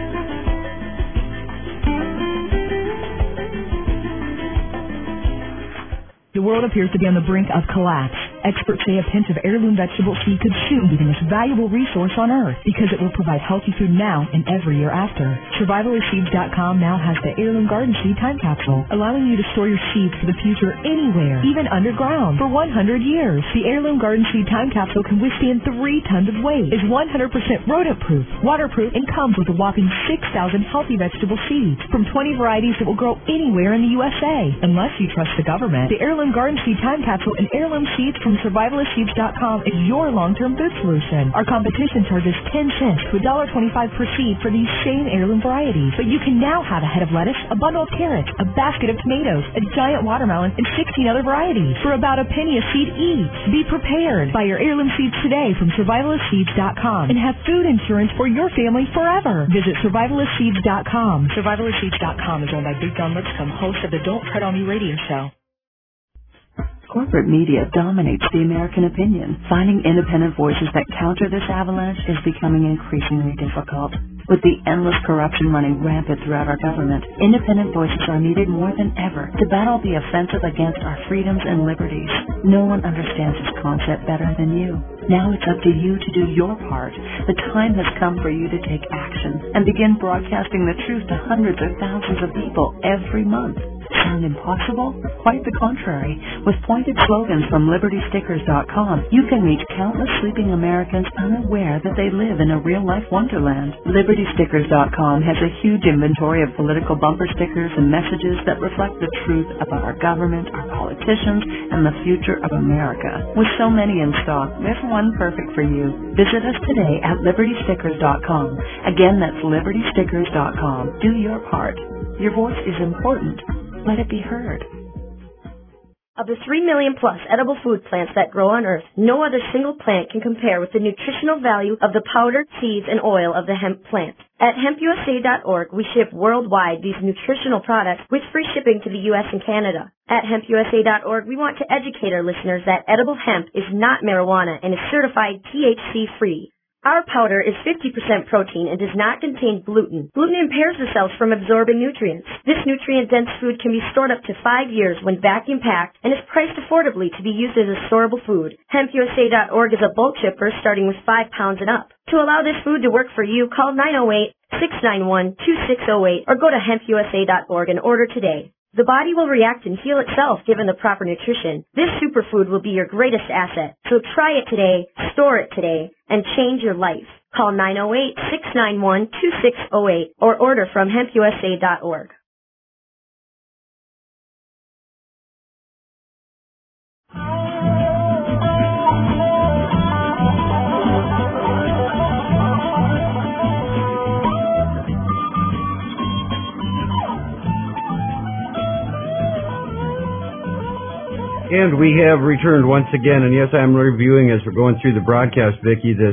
The world appears to be on the brink of collapse. Experts say a pinch of heirloom vegetable seed could soon be the most valuable resource on Earth because it will provide healthy food now and every year after. SurvivalistSeeds.com now has the Heirloom Garden Seed Time Capsule, allowing you to store your seeds for the future anywhere, even underground, for 100 years. The Heirloom Garden Seed Time Capsule can withstand 3 tons of weight, is 100% rodent-proof, waterproof, and comes with a whopping 6,000 healthy vegetable seeds from 20 varieties that will grow anywhere in the USA. Unless you trust the government, the Heirloom Garden Seed Time Capsule and heirloom seeds from SurvivalistSeeds.com is your long-term food solution. Our competition charges 10 cents to $1.25 per seed for these same heirloom varieties. But you can now have a head of lettuce, a bundle of carrots, a basket of tomatoes, a giant watermelon, and 16 other varieties for about a penny a seed each. Be prepared. Buy your heirloom seeds today from SurvivalistSeeds.com and have food insurance for your family forever. forever. Visit survivalistseeds.com. Survivalistseeds.com is owned by Big Gun Lipscomb, host of the Don't Tread on Me radio show. Corporate media dominates the American opinion. Finding independent voices that counter this avalanche is becoming increasingly difficult. With the endless corruption running rampant throughout our government, independent voices are needed more than ever to battle the offensive against our freedoms and liberties. No one understands this concept better than you. Now it's up to you to do your part. The time has come for you to take action and begin broadcasting the truth to hundreds of thousands of people every month. Sound impossible? Quite the contrary. With pointed slogans from LibertyStickers.com, you can reach countless sleeping Americans unaware that they live in a real-life wonderland. LibertyStickers.com has a huge inventory of political bumper stickers and messages that reflect the truth about our government, our politicians, and the future of America. With so many in stock, there's one perfect for you. Visit us today at LibertyStickers.com. Again, that's LibertyStickers.com. Do your part. Your voice is important. Let it be heard. Of the 3 million plus edible food plants that grow on Earth, no other single plant can compare with the nutritional value of the powder, seeds, and oil of the hemp plant. At hempusa.org, we ship worldwide these nutritional products with free shipping to the U.S. and Canada. At hempusa.org, we want to educate our listeners that edible hemp is not marijuana and is certified THC-free. Our powder is 50% protein and does not contain gluten. Gluten impairs the cells from absorbing nutrients. This nutrient-dense food can be stored up to 5 years when vacuum-packed and is priced affordably to be used as a storable food. HempUSA.org is a bulk shipper starting with 5 pounds and up. To allow this food to work for you, call 908-691-2608 or go to hempusa.org and order today. The body will react and heal itself given the proper nutrition. This superfood will be your greatest asset. So try it today, store it today, and change your life. Call 908-691-2608 or order from hempusa.org. And we have returned once again, and yes, I'm reviewing as we're going through the broadcast, Vicki, this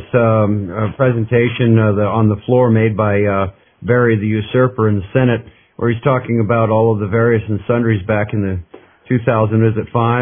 presentation on the floor made by Barry the Usurper in the Senate, where he's talking about all of the various and sundries back in the 2005,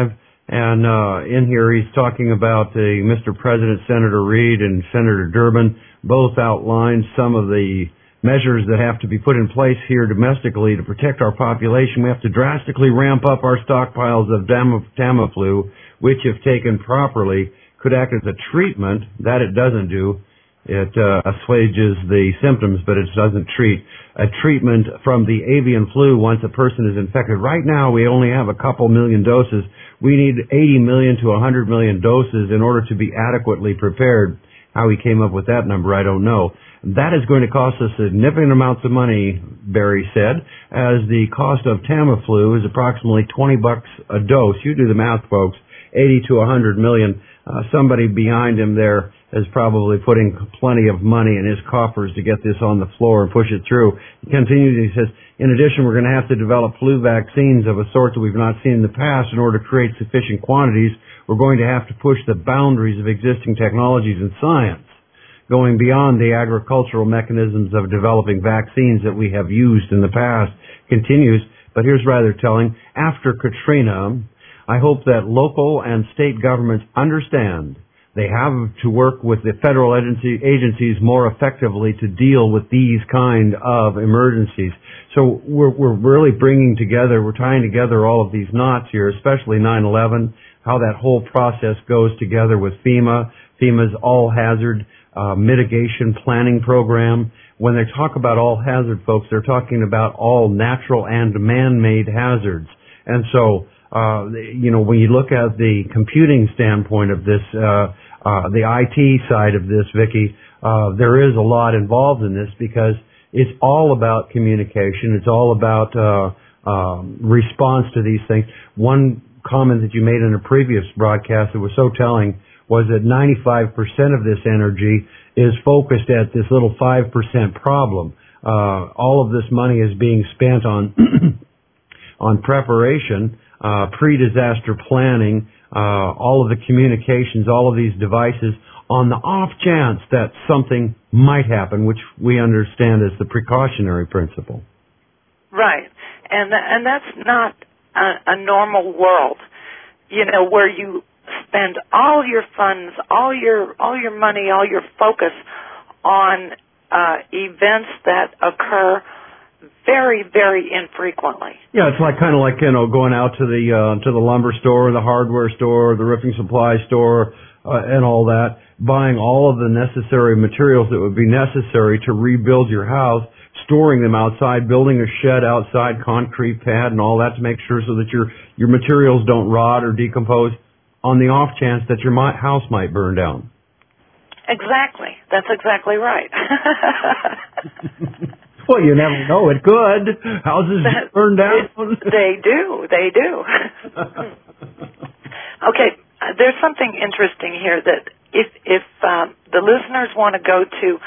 and in here he's talking about Mr. President, Senator Reid and Senator Durbin both outlined some of the measures that have to be put in place here domestically to protect our population. We have to drastically ramp up our stockpiles of Tamiflu, which, if taken properly, could act as a treatment. That it doesn't do. It assuages the symptoms, but it doesn't treat. A treatment from the avian flu once a person is infected. Right now, we only have a couple million doses. We need 80 million to 100 million doses in order to be adequately prepared. How he came up with that number, I don't know. That is going to cost us significant amounts of money, Barry said, as the cost of Tamiflu is approximately $20 a dose. You do the math, folks. 80 to 100 million. Somebody behind him there is probably putting plenty of money in his coffers to get this on the floor and push it through. He continues, he says, in addition, we're going to have to develop flu vaccines of a sort that we've not seen in the past in order to create sufficient quantities. We're going to have to push the boundaries of existing technologies and science, going beyond the agricultural mechanisms of developing vaccines that we have used in the past. Continues, but here's rather telling. After Katrina, I hope that local and state governments understand they have to work with the federal agencies more effectively to deal with these kind of emergencies. So we're really bringing together, we're tying together all of these knots here, especially 9/11, how that whole process goes together with FEMA, FEMA's all-hazard mitigation planning program. When they talk about all hazard, folks, they're talking about all natural and man-made hazards. And so, when you look at the computing standpoint of this, the IT side of this, Vicki, there is a lot involved in this because it's all about communication. It's all about response to these things. One comment that you made in a previous broadcast that was so telling was that 95% of this energy is focused at this little 5% problem. All of this money is being spent on on preparation, pre-disaster planning, all of the communications, all of these devices, on the off chance that something might happen, which we understand as the precautionary principle. Right. And that's not a normal world, where you spend all your funds, all your money, all your focus on events that occur very, very infrequently. Yeah, it's kind of like going out to the lumber store, the hardware store, the roofing supply store, and all that, buying all of the necessary materials that would be necessary to rebuild your house, storing them outside, building a shed outside, concrete pad, and all that to make sure so that your materials don't rot or decompose on the off chance that your house might burn down. Exactly. That's exactly right. Well, you never know. It could. Houses burn down. They do. Okay. There's something interesting here that if the listeners want to go to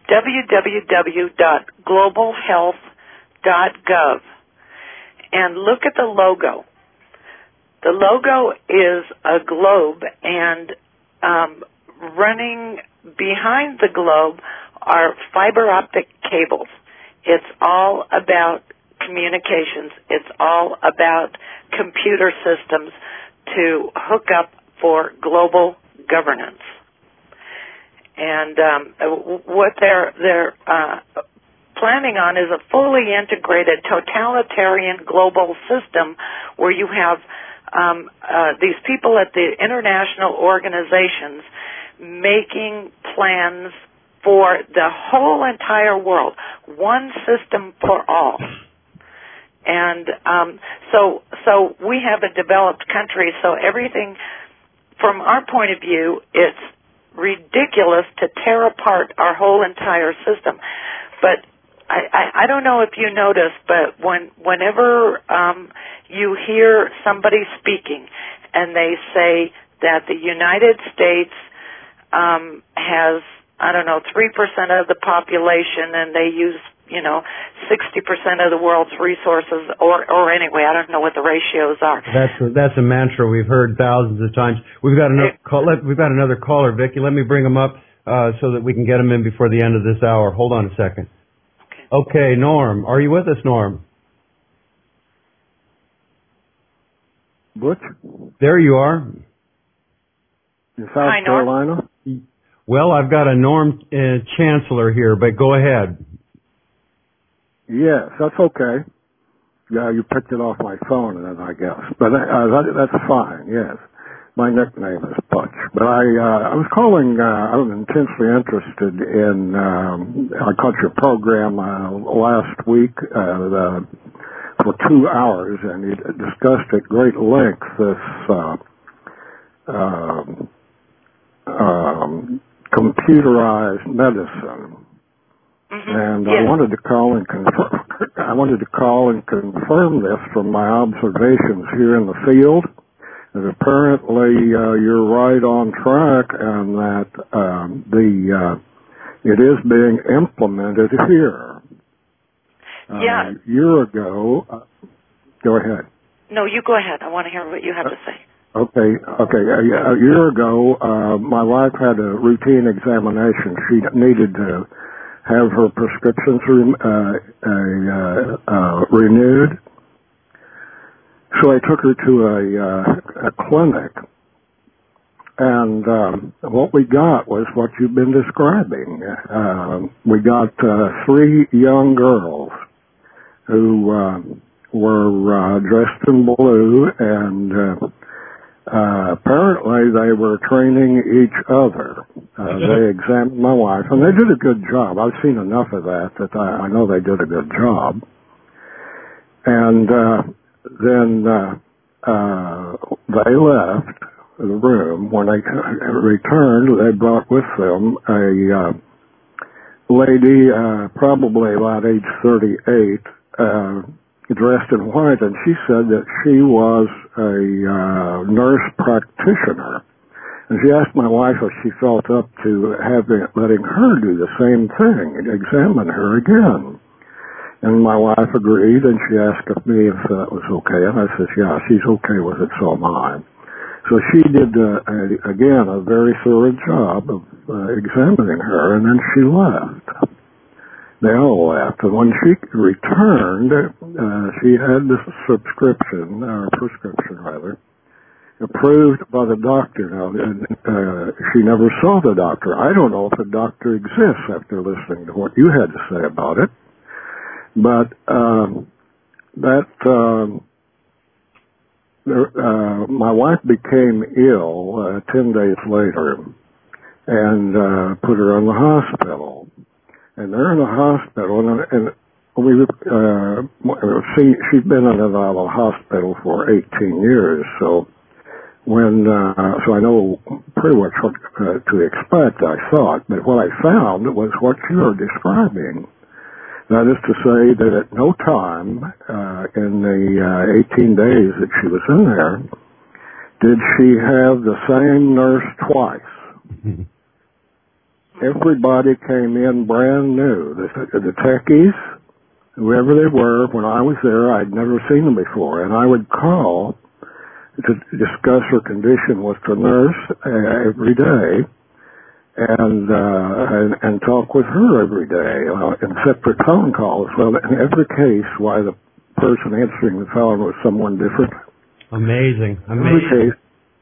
www.globalhealth.gov and look at the logo. The logo is a globe, and running behind the globe are fiber optic cables. It's all about communications. It's all about computer systems to hook up for global governance. And what they're planning on is a fully integrated totalitarian global system where you have these people at the international organizations making plans for the whole entire world, one system for all. And so we have a developed country, so everything, from our point of view, it's ridiculous to tear apart our whole entire system. But I don't know if you noticed, but whenever you hear somebody speaking and they say that the United States has, 3% of the population, and they use, 60% of the world's resources, or anyway, I don't know what the ratios are. That's a mantra we've heard thousands of times. We've got another caller, Vicki. Let me bring him up so that we can get him in before the end of this hour. Hold on a second. Okay, Norm. Are you with us, Norm? Butch? There you are. In South Carolina? Well, I've got a Norm Chancellor here, but go ahead. Yes, that's okay. Yeah, you picked it off my phone, then I guess. But that's fine, yes. My nickname is Butch. But I was calling, I was intensely interested in, I caught your program last week for 2 hours, and you discussed at great length this computerized medicine. Mm-hmm. And yes. I wanted to call and confirm this from my observations here in the field. That apparently you're right on track, and that it is being implemented here. Yeah. A year ago, go ahead. No, you go ahead. I want to hear what you have to say. Okay. A year ago, my wife had a routine examination. She needed to have her prescriptions renewed. So I took her to a clinic, and what we got was what you've been describing. We got 3 young girls who were dressed in blue, and apparently they were training each other. They examined my wife, and they did a good job. I've seen enough of that I know they did a good job. And then they left the room. When they returned, they brought with them a lady, probably about age 38, dressed in white, and she said that she was a nurse practitioner. And she asked my wife if she felt up to letting her do the same thing and examine her again. And my wife agreed, and she asked me if that was okay, and I said, yeah, she's okay with it, so am I. So she did, again, a very thorough job of examining her, and then she left. They all left. And when she returned, she had this prescription, approved by the doctor. Now, she never saw the doctor. I don't know if a doctor exists after listening to what you had to say about it. But my wife became ill 10 days later and put her in the hospital. And they're in the hospital, and she'd been in and out of the hospital for 18 years, so so I know pretty much what to expect, I thought. But what I found was what you are describing. That is to say that at no time in the 18 days that she was in there did she have the same nurse twice. Everybody came in brand new. The techies, whoever they were, when I was there, I'd never seen them before. And I would call to discuss her condition with the nurse every day and talk with her every day in separate phone calls. Well, in every case, why the person answering the phone was someone different. Amazing. Every case.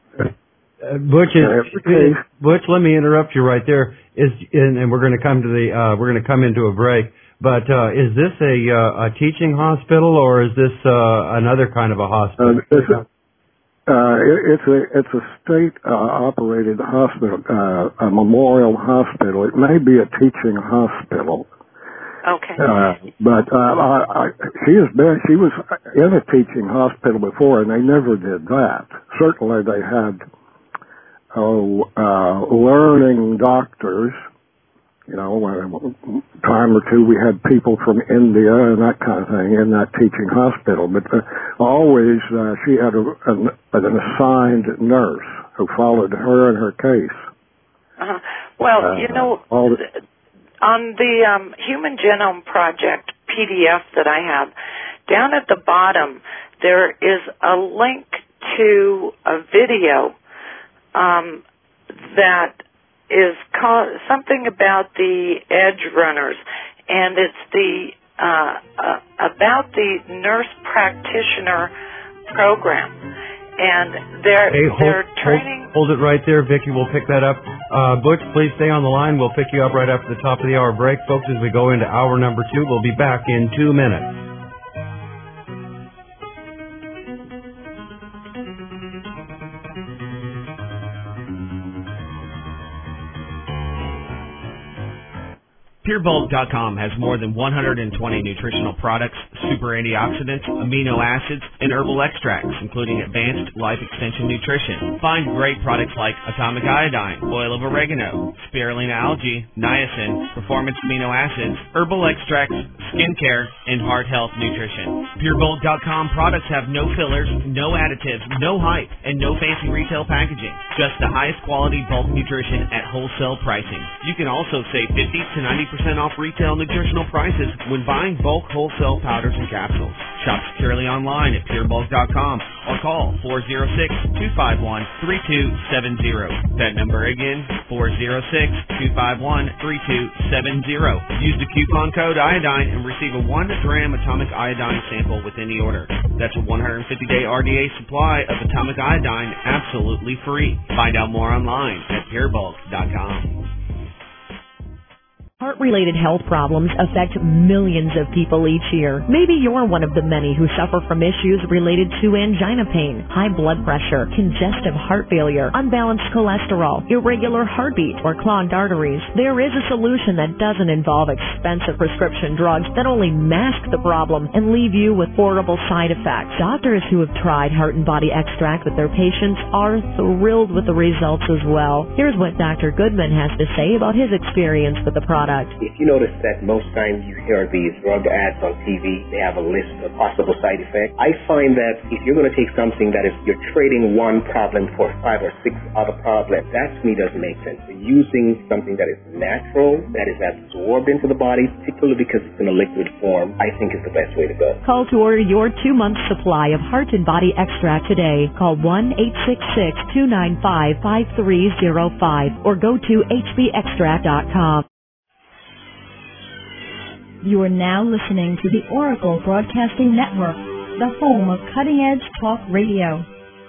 Butch, let me interrupt you right there. And we're going to come to we're going to come into a break. But is this a teaching hospital, or is this another kind of a hospital? It's a state operated hospital, a memorial hospital. It may be a teaching hospital. Okay. But she was in a teaching hospital before, and they never did that. Certainly, they had learning doctors. You know, a time or two we had people from India and that kind of thing in that teaching hospital. But always she had an assigned nurse who followed her and her case. Well, you know, on the Human Genome Project PDF that I have, down at the bottom there is a link to a video that is called something about the edge runners, and it's the about the nurse practitioner program, and they're training. Hold it right there, Vicki. We'll pick that up. Butch, please stay on the line. We'll pick you up right after the top of the hour break, folks. As we go into hour number 2, we'll be back in 2 minutes. PureBulk.com has more than 120 nutritional products, super antioxidants, amino acids, and herbal extracts, including advanced life extension nutrition. Find great products like atomic iodine, oil of oregano, spirulina algae, niacin, performance amino acids, herbal extracts, skincare, and heart health nutrition. PureBulk.com products have no fillers, no additives, no hype, and no fancy retail packaging. Just the highest quality bulk nutrition at wholesale pricing. You can also save 50 to 90% off retail nutritional prices when buying bulk wholesale powders and capsules. Shop securely online at purebulk.com or call 406-251-3270. That number again, 406-251-3270. Use the coupon code iodine and receive a 1-gram atomic iodine sample with any order. That's a 150-day RDA supply of atomic iodine absolutely free. Find out more online at purebulk.com. Heart-related health problems affect millions of people each year. Maybe you're one of the many who suffer from issues related to angina pain, high blood pressure, congestive heart failure, unbalanced cholesterol, irregular heartbeat, or clogged arteries. There is a solution that doesn't involve expensive prescription drugs that only mask the problem and leave you with horrible side effects. Doctors who have tried Heart and Body Extract with their patients are thrilled with the results as well. Here's what Dr. Goodman has to say about his experience with the product. product. If you notice that most times you hear these drug ads on TV, they have a list of possible side effects. I find that if you're going to take something that is, you're trading one problem for 5 or 6 other problems, that to me doesn't make sense. So using something that is natural, that is absorbed into the body, particularly because it's in a liquid form, I think is the best way to go. Call to order your 2-month supply of Heart and Body Extract today. Call 1-866-295-5305 or go to hbextract.com. You are now listening to the Oracle Broadcasting Network, the home of cutting-edge talk radio.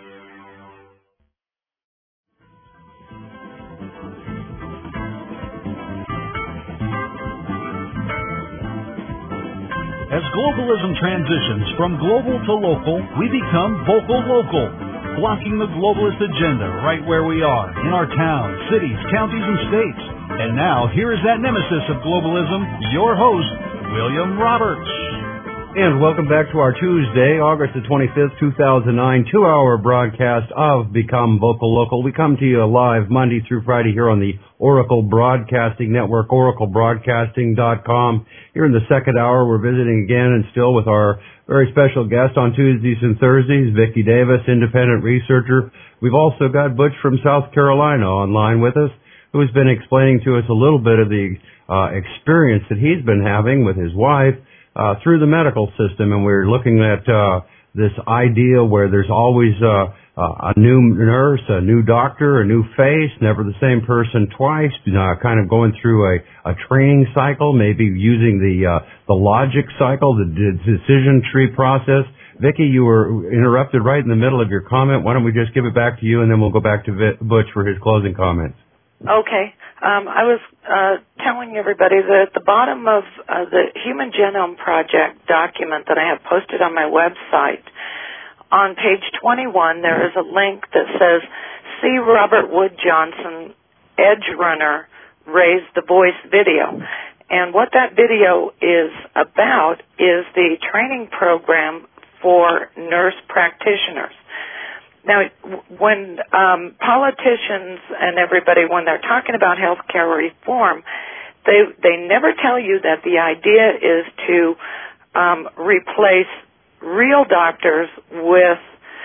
As globalism transitions from global to local, we become vocal local, blocking the globalist agenda right where we are, in our towns, cities, counties, and states. And now, here is that nemesis of globalism, your host, William Roberts. And welcome back to our Tuesday, August the 25th, 2009, 2-hour broadcast of Become Vocal Local. We come to you live Monday through Friday here on the Oracle Broadcasting Network, oraclebroadcasting.com. Here in the second hour, we're visiting again and still with our very special guest on Tuesdays and Thursdays, Vicki Davis, independent researcher. We've also got Butch from South Carolina online with us, who's been explaining to us a little bit of the experience that he's been having with his wife through the medical system, and we're looking at this idea where there's always a new nurse, a new doctor, a new face, never the same person twice, kind of going through a training cycle, maybe using the logic cycle, the decision tree process. Vicki, you were interrupted right in the middle of your comment. Why don't we just give it back to you, and then we'll go back to Butch for his closing comments. Okay. I was telling everybody that at the bottom of the Human Genome Project document that I have posted on my website, on page 21, there is a link that says, see Robert Wood Johnson, Edge Runner, Raise the Voice video. And what that video is about is the training program for nurse practitioners. Now, when politicians and everybody, when they're talking about health care reform, they never tell you that the idea is to replace real doctors with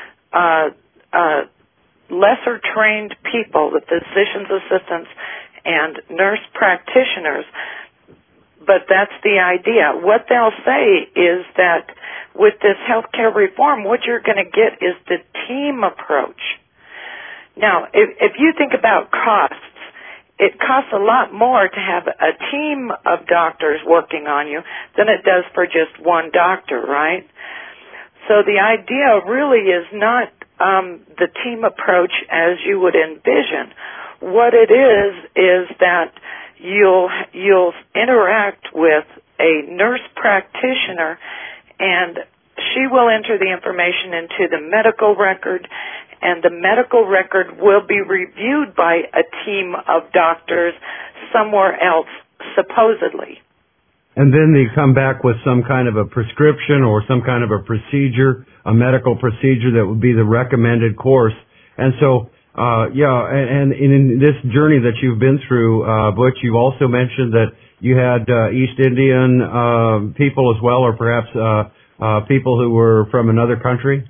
lesser trained people, the physician's assistants and nurse practitioners. But that's the idea. What they'll say is that with this healthcare reform, what you're going to get is the team approach. Now, if you think about costs, it costs a lot more to have a team of doctors working on you than it does for just one doctor, right? So the idea really is not the team approach as you would envision. What it is that you'll interact with a nurse practitioner, and she will enter the information into the medical record, and the medical record will be reviewed by a team of doctors somewhere else, supposedly. And then they come back with some kind of a prescription or some kind of a procedure, a medical procedure that would be the recommended course. And so, and in this journey that you've been through, Butch, you also mentioned that you had East Indian people as well, or perhaps people who were from another country?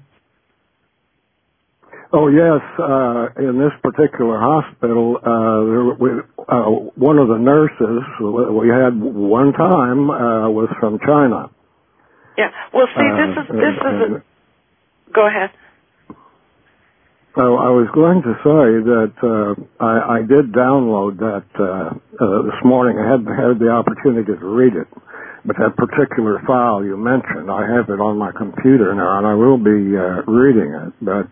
Oh, yes. In this particular hospital, one of the nurses we had one time was from China. Yeah. Well, see, this is go ahead. I was going to say that I did download that this morning. I hadn't had the opportunity to read it, but that particular file you mentioned, I have it on my computer now, and I will be reading it. But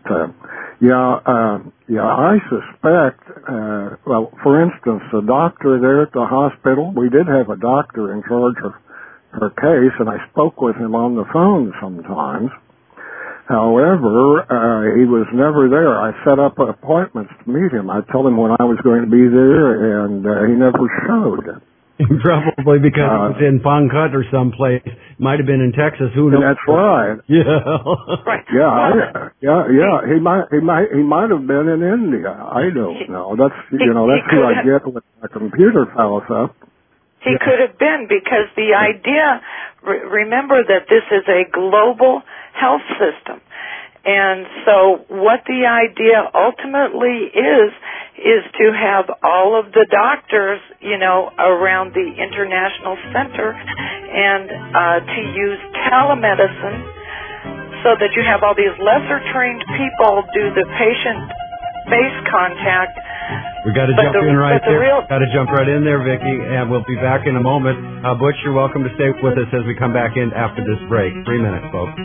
I suspect. Well, for instance, the doctor there at the hospital, we did have a doctor in charge of her case, and I spoke with him on the phone sometimes. However, he was never there. I set up appointments to meet him. I told him when I was going to be there, and he never showed. Probably because it was in Pongcut or someplace. Might have been in Texas. Who knows? That's right. Yeah. Right. Yeah. He might have been in India. I don't know. That's that's who I get when my computer fouls up. He could have been, because the idea, remember that this is a global health system. And so what the idea ultimately is to have all of the doctors, around the international center, and to use telemedicine so that you have all these lesser trained people do the patient face contact. We got to jump in right there. Got to jump right in there, Vicki, and we'll be back in a moment. Butch, you're welcome to stay with us as we come back in after this break. 3 minutes, folks.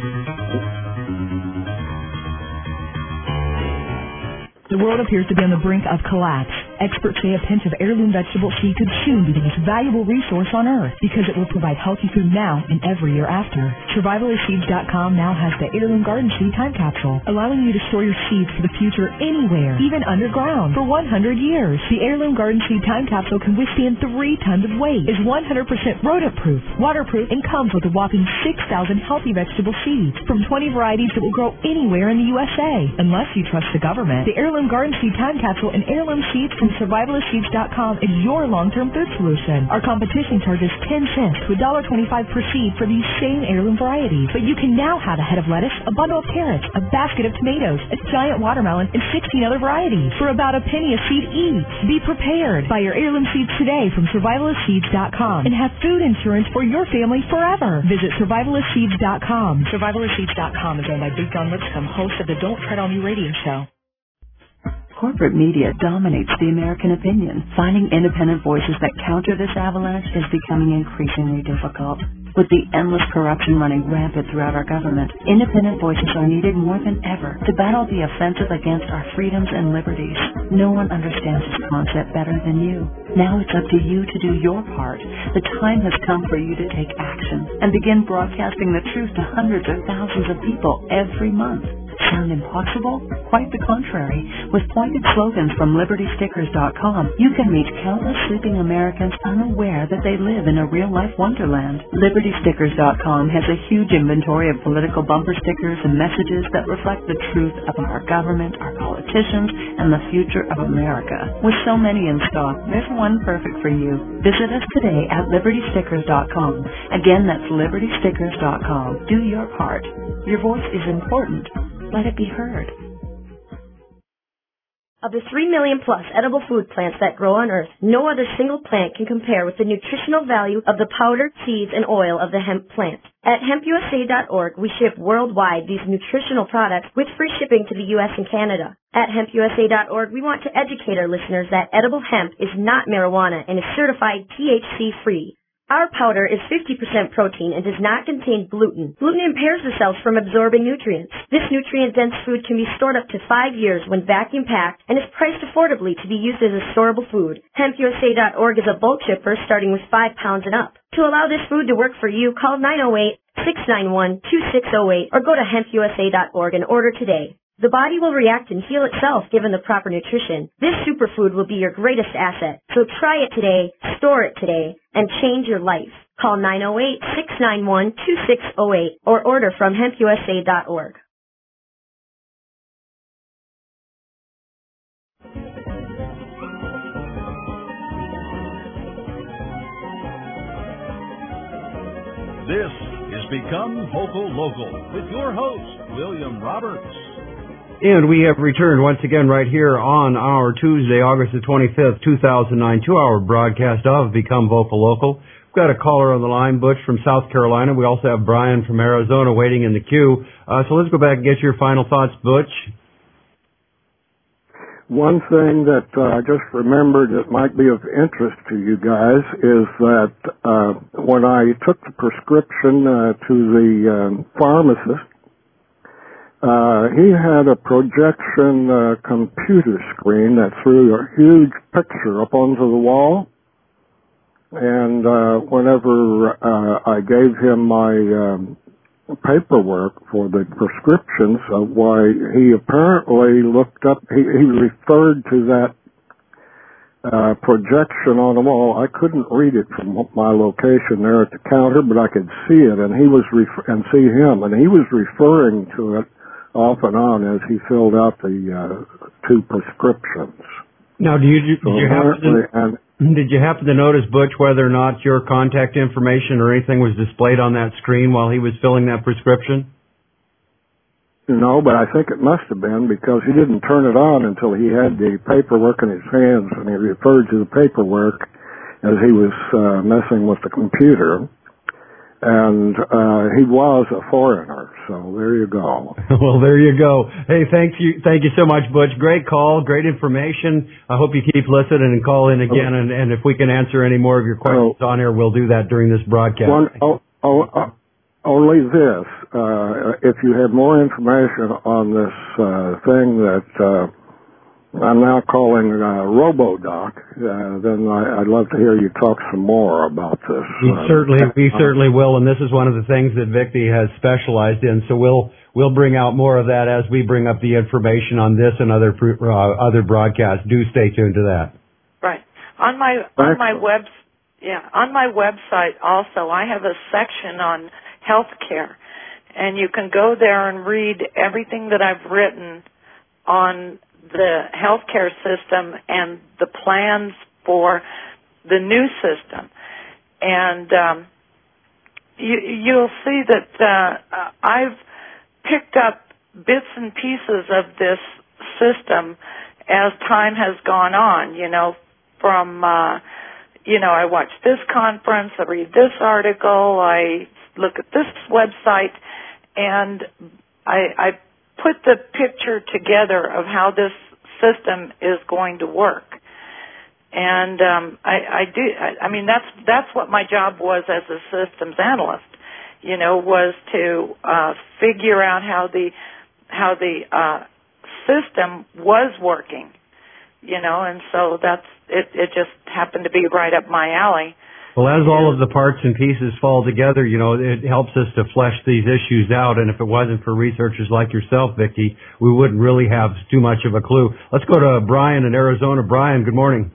The world appears to be on the brink of collapse. Experts say a pinch of heirloom vegetable seed could soon be the most valuable resource on Earth because it will provide healthy food now and every year after. SurvivalistSeeds.com now has the Heirloom Garden Seed Time Capsule, allowing you to store your seeds for the future anywhere, even underground, for 100 years. The Heirloom Garden Seed Time Capsule can withstand 3 tons of weight, is 100% rodent-proof, waterproof, and comes with a whopping 6,000 healthy vegetable seeds from 20 varieties that will grow anywhere in the USA. Unless you trust the government, the Heirloom Garden Seed Time Capsule and heirloom seeds from SurvivalistSeeds.com is your long-term food solution. Our competition charges 10 cents to $1.25 per seed for these same heirloom varieties. But you can now have a head of lettuce, a bundle of carrots, a basket of tomatoes, a giant watermelon, and 16 other varieties for about a penny a seed each. Be prepared. Buy your heirloom seeds today from SurvivalistSeeds.com and have food insurance for your family forever. Visit SurvivalistSeeds.com. SurvivalistSeeds.com is owned by Big John Lipscomb, host of the Don't Tread on Me radio show. Corporate media dominates the American opinion. Finding independent voices that counter this avalanche is becoming increasingly difficult. With the endless corruption running rampant throughout our government, independent voices are needed more than ever to battle the offensive against our freedoms and liberties. No one understands this concept better than you. Now it's up to you to do your part. The time has come for you to take action and begin broadcasting the truth to hundreds or thousands of people every month. Sound impossible? Quite the contrary. With pointed slogans from LibertyStickers.com, you can reach countless sleeping Americans unaware that they live in a real-life wonderland. LibertyStickers.com has a huge inventory of political bumper stickers and messages that reflect the truth about our government, our politicians, and the future of America. With so many in stock, there's one perfect for you. Visit us today at LibertyStickers.com. Again, that's LibertyStickers.com. Do your part. Your voice is important. Let it be heard. Of the 3 million plus edible food plants that grow on Earth, no other single plant can compare with the nutritional value of the powder, seeds, and oil of the hemp plant. At hempusa.org, we ship worldwide these nutritional products with free shipping to the U.S. and Canada. At hempusa.org, we want to educate our listeners that edible hemp is not marijuana and is certified THC-free. Our powder is 50% protein and does not contain gluten. Gluten impairs the cells from absorbing nutrients. This nutrient-dense food can be stored up to 5 years when vacuum-packed and is priced affordably to be used as a storable food. HempUSA.org is a bulk shipper starting with 5 pounds and up. To allow this food to work for you, call 908-691-2608 or go to hempusa.org and order today. The body will react and heal itself given the proper nutrition. This superfood will be your greatest asset. So try it today, store it today, and change your life. Call 908-691-2608 or order from hempusa.org. This is Become Vocal Local with your host, William Roberts. And we have returned once again right here on our Tuesday, August the 25th, 2009, 2-hour broadcast of Become Vocal Local. We've got a caller on the line, Butch from South Carolina. We also have Brian from Arizona waiting in the queue. So let's go back and get your final thoughts, Butch. One thing that I just remembered that might be of interest to you guys is that when I took the prescription to the pharmacist, he had a projection computer screen that threw a huge picture up onto the wall. And whenever I gave him my paperwork for the prescriptions, why he apparently looked up, he referred to that projection on the wall. I couldn't read it from my location there at the counter, but I could see it, and he was and see him, and he was referring to it off and on as he filled out the 2 prescriptions. Now, did you happen Did you happen to notice, Butch, whether or not your contact information or anything was displayed on that screen while he was filling that prescription? No, but I think it must have been because he didn't turn it on until he had the paperwork in his hands, and he referred to the paperwork as he was messing with the computer. And he was a foreigner, so there you go. Well, there you go. Hey, thank you so much, Butch. Great call, great information. I hope you keep listening and call in again, and if we can answer any more of your questions on here, we'll do that during this broadcast. Only this, if you have more information on this thing that I'm now calling RoboDoc, then I'd love to hear you talk some more about this. We certainly will, and this is one of the things that Vicki has specialized in. So we'll bring out more of that as we bring up the information on this and other broadcasts. Do stay tuned to that. Right. On my website also, I have a section on healthcare, and you can go there and read everything that I've written on the healthcare system and the plans for the new system. And you'll see that I've picked up bits and pieces of this system as time has gone on, from, I watch this conference, I read this article, I look at this website, and I put the picture together of how this system is going to work. And that's what my job was as a systems analyst, was to figure out how the system was working, and so it just happened to be right up my alley. Well, as all of the parts and pieces fall together, it helps us to flesh these issues out. And if it wasn't for researchers like yourself, Vicki, we wouldn't really have too much of a clue. Let's go to Brian in Arizona. Brian, good morning.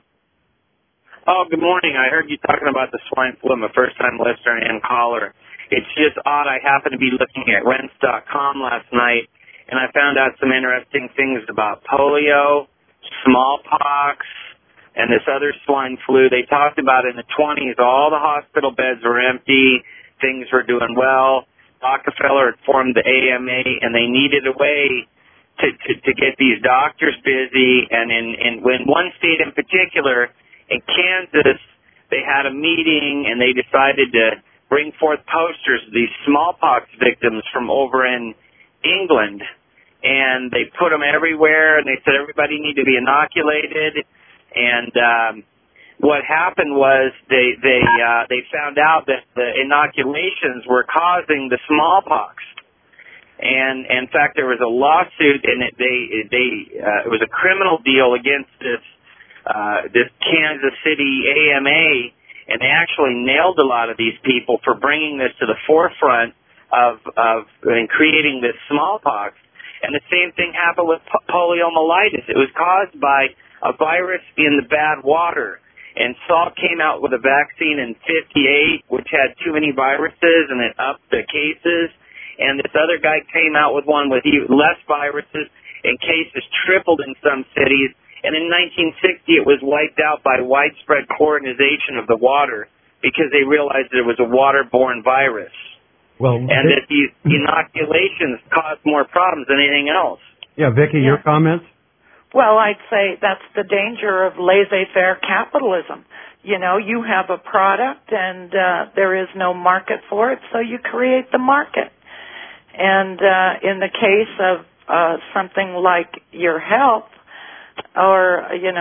Oh, good morning. I heard you talking about the swine flu. I'm a first-time listener and caller. It's just odd. I happened to be looking at rents.com last night, and I found out some interesting things about polio, smallpox, and this other swine flu. They talked about in the 20s, all the hospital beds were empty, things were doing well. Rockefeller had formed the AMA, and they needed a way to get these doctors busy. And in one state in particular, in Kansas, they had a meeting, and they decided to bring forth posters of these smallpox victims from over in England. And they put them everywhere, and they said everybody need to be inoculated. And what happened was they found out that the inoculations were causing the smallpox, and in fact there was a lawsuit, and it was a criminal deal against this Kansas City AMA, and they actually nailed a lot of these people for bringing this to the forefront of creating this smallpox. And the same thing happened with poliomyelitis. It was caused by a virus in the bad water. And Salk came out with a vaccine in 1958, which had too many viruses, and it upped the cases. And this other guy came out with one with less viruses, and cases tripled in some cities. And in 1960, it was wiped out by widespread chlorinization of the water because they realized that it was a waterborne virus. And that these inoculations caused more problems than anything else. Yeah, Vicki, your comments? Well, I'd say that's the danger of laissez-faire capitalism. You have a product and there is no market for it, so you create the market. And in the case of something like your health or,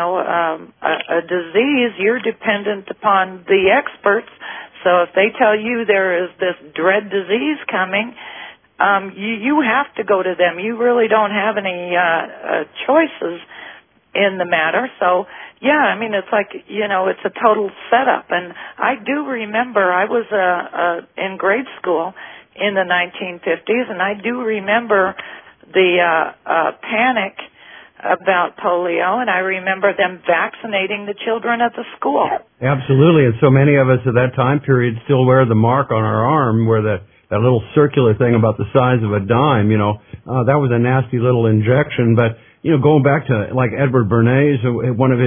a disease, you're dependent upon the experts. So if they tell you there is this dread disease coming, you have to go to them. You really don't have any choices in the matter. So, yeah, it's like, it's a total setup. And I do remember I was in grade school in the 1950s, and I do remember the panic about polio, and I remember them vaccinating the children at the school. Absolutely, and so many of us at that time period still wear the mark on our arm where that little circular thing about the size of a dime, that was a nasty little injection. But, going back to like Edward Bernays, one of his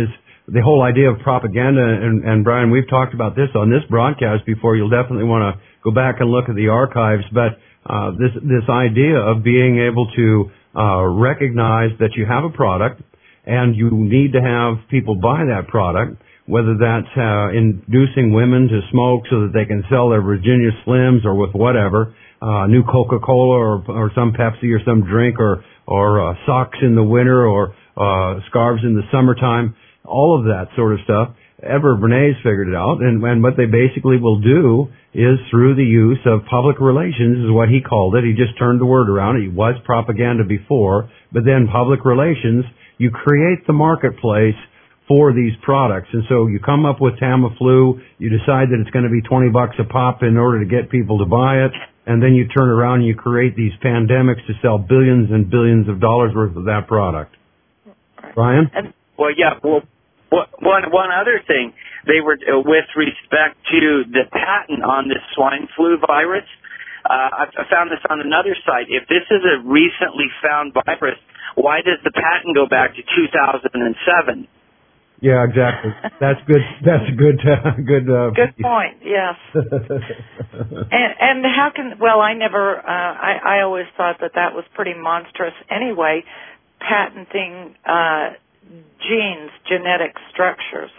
the whole idea of propaganda, and Brian, we've talked about this on this broadcast before. You'll definitely want to go back and look at the archives, but this idea of being able to recognize that you have a product and you need to have people buy that product, whether that's inducing women to smoke so that they can sell their Virginia Slims or with whatever, new Coca-Cola or some Pepsi or some drink or socks in the winter or scarves in the summertime, all of that sort of stuff. Edward Bernays figured it out, and what they basically will do is through the use of public relations is what he called it. He just turned the word around. It was propaganda before, but then public relations, you create the marketplace for these products. And so you come up with Tamiflu, you decide that it's going to be $20 a pop in order to get people to buy it, and then you turn around and you create these pandemics to sell billions and billions of dollars worth of that product. Brian? Well, yeah. Well, one other thing, they were with respect to the patent on this swine flu virus. I found this on another site. If this is a recently found virus, why does the patent go back to 2007? Yeah, exactly. That's good. That's a good. Good point. Yes. and how can? Well, I never. I always thought that was pretty monstrous. Anyway, patenting genes, genetic structures.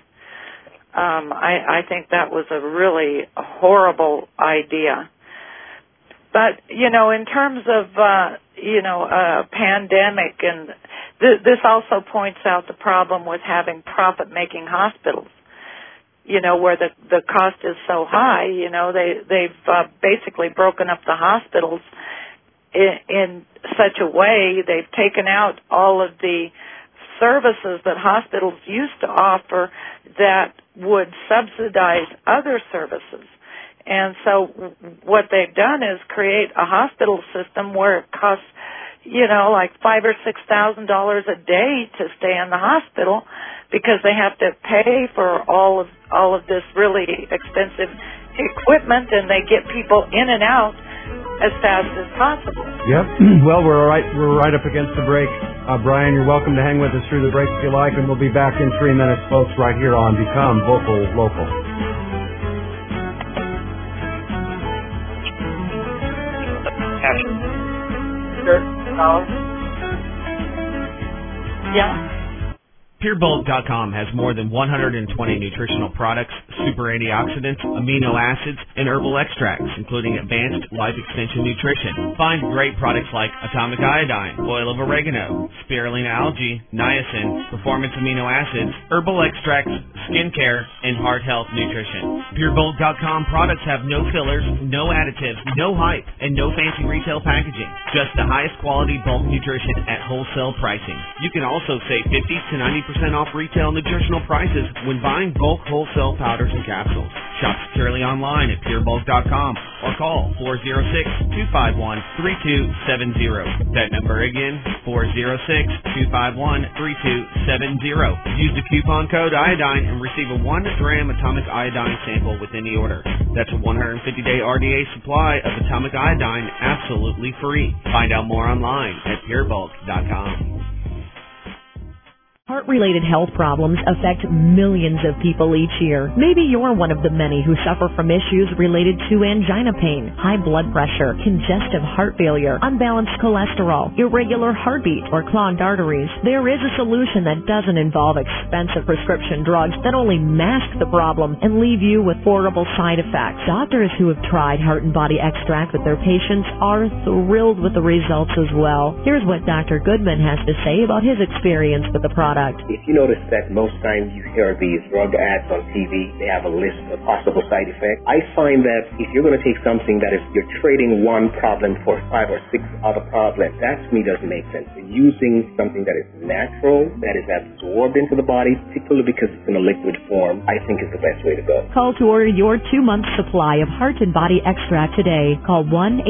I think that was a really horrible idea. But in terms of pandemic, and this also points out the problem with having profit-making hospitals. Where the cost is so high. They've basically broken up the hospitals in such a way. They've taken out all of the services that hospitals used to offer that would subsidize other services. And so what they've done is create a hospital system where it costs, like $5,000 or $6,000 a day to stay in the hospital because they have to pay for all of this really expensive equipment, and they get people in and out as fast as possible. Yep. Well, we're right up against the break. Brian, you're welcome to hang with us through the break if you like, and we'll be back in 3 minutes, folks, right here on Become Vocal Local. Yeah. PureBulk.com has more than 120 nutritional products, super antioxidants, amino acids, and herbal extracts, including advanced life extension nutrition. Find great products like atomic iodine, oil of oregano, spirulina algae, niacin, performance amino acids, herbal extracts, skincare, and heart health nutrition. PureBulk.com products have no fillers, no additives, no hype, and no fancy retail packaging. Just the highest quality bulk nutrition at wholesale pricing. You can also save 50 to 90% off retail nutritional prices when buying bulk wholesale powders and capsules. Shop securely online at purebulk.com or call 406-251-3270. That number again, 406-251-3270. Use the coupon code iodine and receive a 1-gram atomic iodine sample with any order. That's a 150-day RDA supply of atomic iodine absolutely free. Find out more online at purebulk.com. Heart-related health problems affect millions of people each year. Maybe you're one of the many who suffer from issues related to angina pain, high blood pressure, congestive heart failure, unbalanced cholesterol, irregular heartbeat, or clogged arteries. There is a solution that doesn't involve expensive prescription drugs that only mask the problem and leave you with horrible side effects. Doctors who have tried Heart and Body Extract with their patients are thrilled with the results as well. Here's what Dr. Goodman has to say about his experience with the product. If you notice that most times you hear these drug ads on TV, they have a list of possible side effects. I find that if you're going to take something that is, you're trading one problem for 5 or 6 other problems, that to me doesn't make sense. Using something that is natural, that is absorbed into the body, particularly because it's in a liquid form, I think is the best way to go. Call to order your 2-month supply of Heart and Body Extract today. Call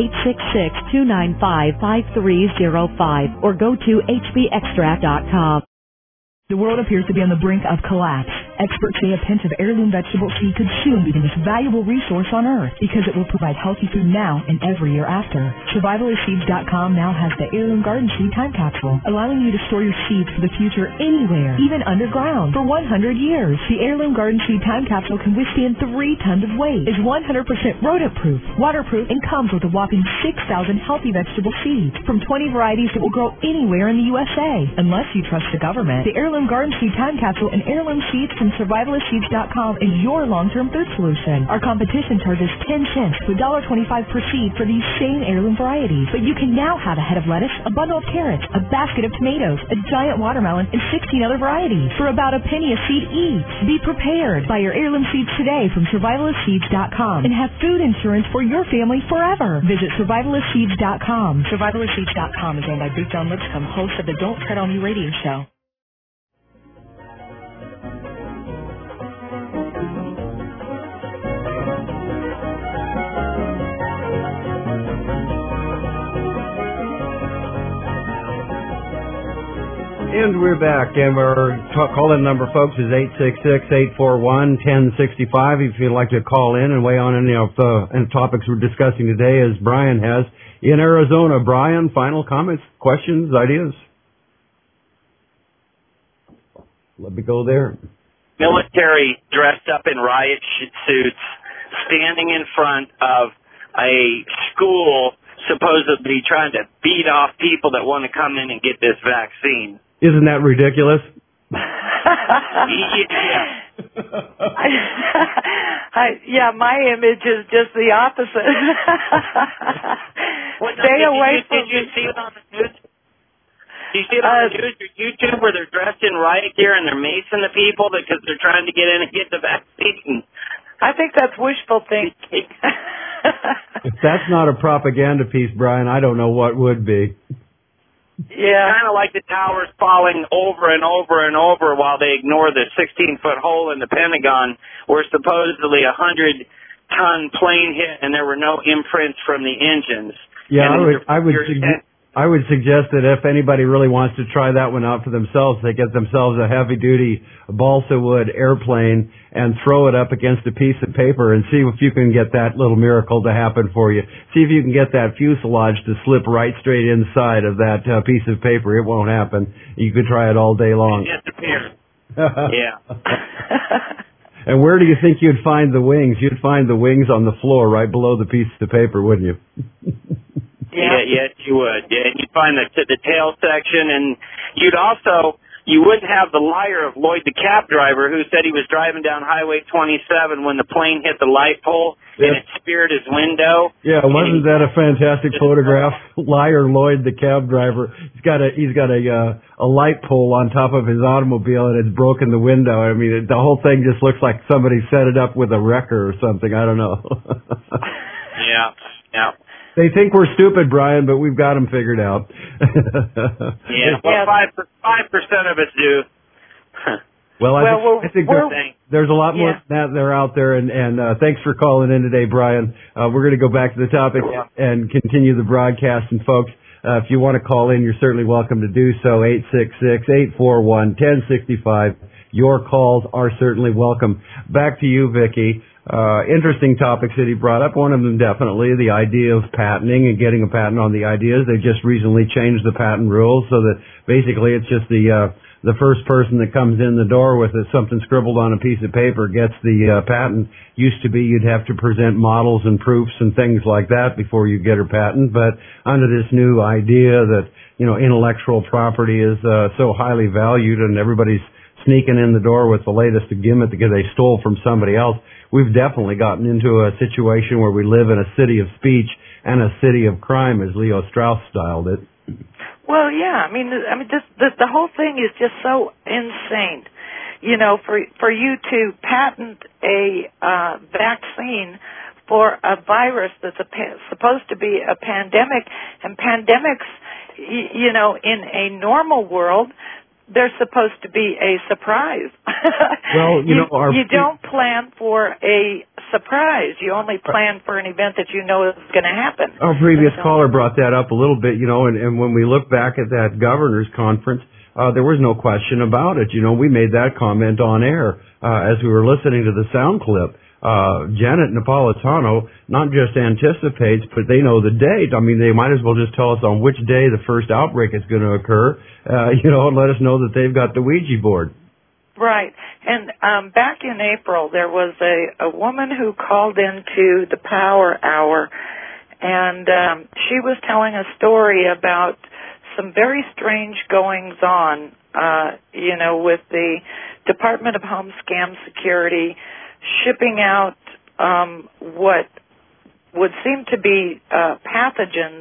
1-866-295-5305 or go to hbextract.com. The world appears to be on the brink of collapse. Experts say a pinch of heirloom vegetable seed could soon be the most valuable resource on Earth because it will provide healthy food now and every year after. SurvivalistSeeds.com now has the Heirloom Garden Seed Time Capsule, allowing you to store your seeds for the future anywhere, even underground, for 100 years. The Heirloom Garden Seed Time Capsule can withstand 3 tons of weight, is 100% rodent-proof, waterproof, and comes with a whopping 6,000 healthy vegetable seeds from 20 varieties that will grow anywhere in the USA. Unless you trust the government, the Heirloom Garden Seed Time Capsule and heirloom seeds from SurvivalistSeeds.com is your long-term food solution. Our competition charges 10 cents to $1.25 per seed for these same heirloom varieties, but you can now have a head of lettuce, a bundle of carrots, a basket of tomatoes, a giant watermelon, and 16 other varieties for about a penny a seed each. Be prepared. Buy your heirloom seeds today from SurvivalistSeeds.com and have food insurance for your family forever. Visit SurvivalistSeeds.com. SurvivalistSeeds.com is owned by Big John Lipscomb, host of the Don't Tread on Me radio show. And we're back, and our call-in number, folks, is 866-841-1065. If you'd like to call in and weigh on any of the topics we're discussing today, as Brian has in Arizona. Brian, final comments, questions, ideas? Let me go there. Military dressed up in riot suits, standing in front of a school, supposedly trying to beat off people that want to come in and get this vaccine. Isn't that ridiculous? Yeah, my image is just the opposite. Stay away from. Did you see it on the news? Do you see it on the news or YouTube where they're dressed in riot gear and they're macing the people because they're trying to get in and get the vaccine? I think that's wishful thinking. If that's not a propaganda piece, Brian, I don't know what would be. Yeah. Kind of like the towers falling over and over and over while they ignore the 16-foot hole in the Pentagon where supposedly a 100-ton plane hit and there were no imprints from the engines. Yeah, I would suggest that if anybody really wants to try that one out for themselves, they get themselves a heavy-duty balsa wood airplane and throw it up against a piece of paper and see if you can get that little miracle to happen for you. See if you can get that fuselage to slip right straight inside of that piece of paper. It won't happen. You could try it all day long. It disappears. Yeah. And where do you think you'd find the wings? You'd find the wings on the floor right below the piece of paper, wouldn't you? Yeah, yes, you would. Yeah, and you'd find the tail section, and you wouldn't have the liar of Lloyd the cab driver who said he was driving down Highway 27 when the plane hit the light pole and it speared his window. Yeah, wasn't that a fantastic photograph? Liar Lloyd the cab driver. He's got a light pole on top of his automobile and it's broken the window. I mean, the whole thing just looks like somebody set it up with a wrecker or something. I don't know. Yeah. They think we're stupid, Brian, but we've got them figured out. Yeah, well, 5% of us do. Well, I think there's a lot more that they're out there, and thanks for calling in today, Brian. We're going to go back to the topic and continue the broadcast, and folks, if you want to call in, you're certainly welcome to do so, 866-841-1065. Your calls are certainly welcome. Back to you, Vicki. Interesting topics that he brought up. One of them definitely the idea of patenting and getting a patent on the ideas. They just recently changed the patent rules so that basically it's just the first person that comes in the door with something scribbled on a piece of paper gets the patent. Used to be you'd have to present models and proofs and things like that before you get a patent, but under this new idea that, intellectual property is so highly valued and everybody's sneaking in the door with the latest gimmick because they stole from somebody else, we've definitely gotten into a situation where we live in a city of speech and a city of crime, as Leo Strauss styled it. Well, yeah. I mean, just the whole thing is just so insane. For you to patent a vaccine for a virus that's supposed to be a pandemic, and pandemics, in a normal world, they're supposed to be a surprise. Well, you don't plan for a surprise. You only plan for an event that you know is going to happen. Our previous caller brought that up a little bit, and when we look back at that governor's conference, there was no question about it. You know, we made that comment on air as we were listening to the sound clip. Janet Napolitano not just anticipates, but they know the date. I mean, they might as well just tell us on which day the first outbreak is going to occur, and let us know that they've got the Ouija board. Right. And back in April, there was a woman who called into the Power Hour, and she was telling a story about some very strange goings-on, with the Department of Home Scam Security shipping out what would seem to be pathogens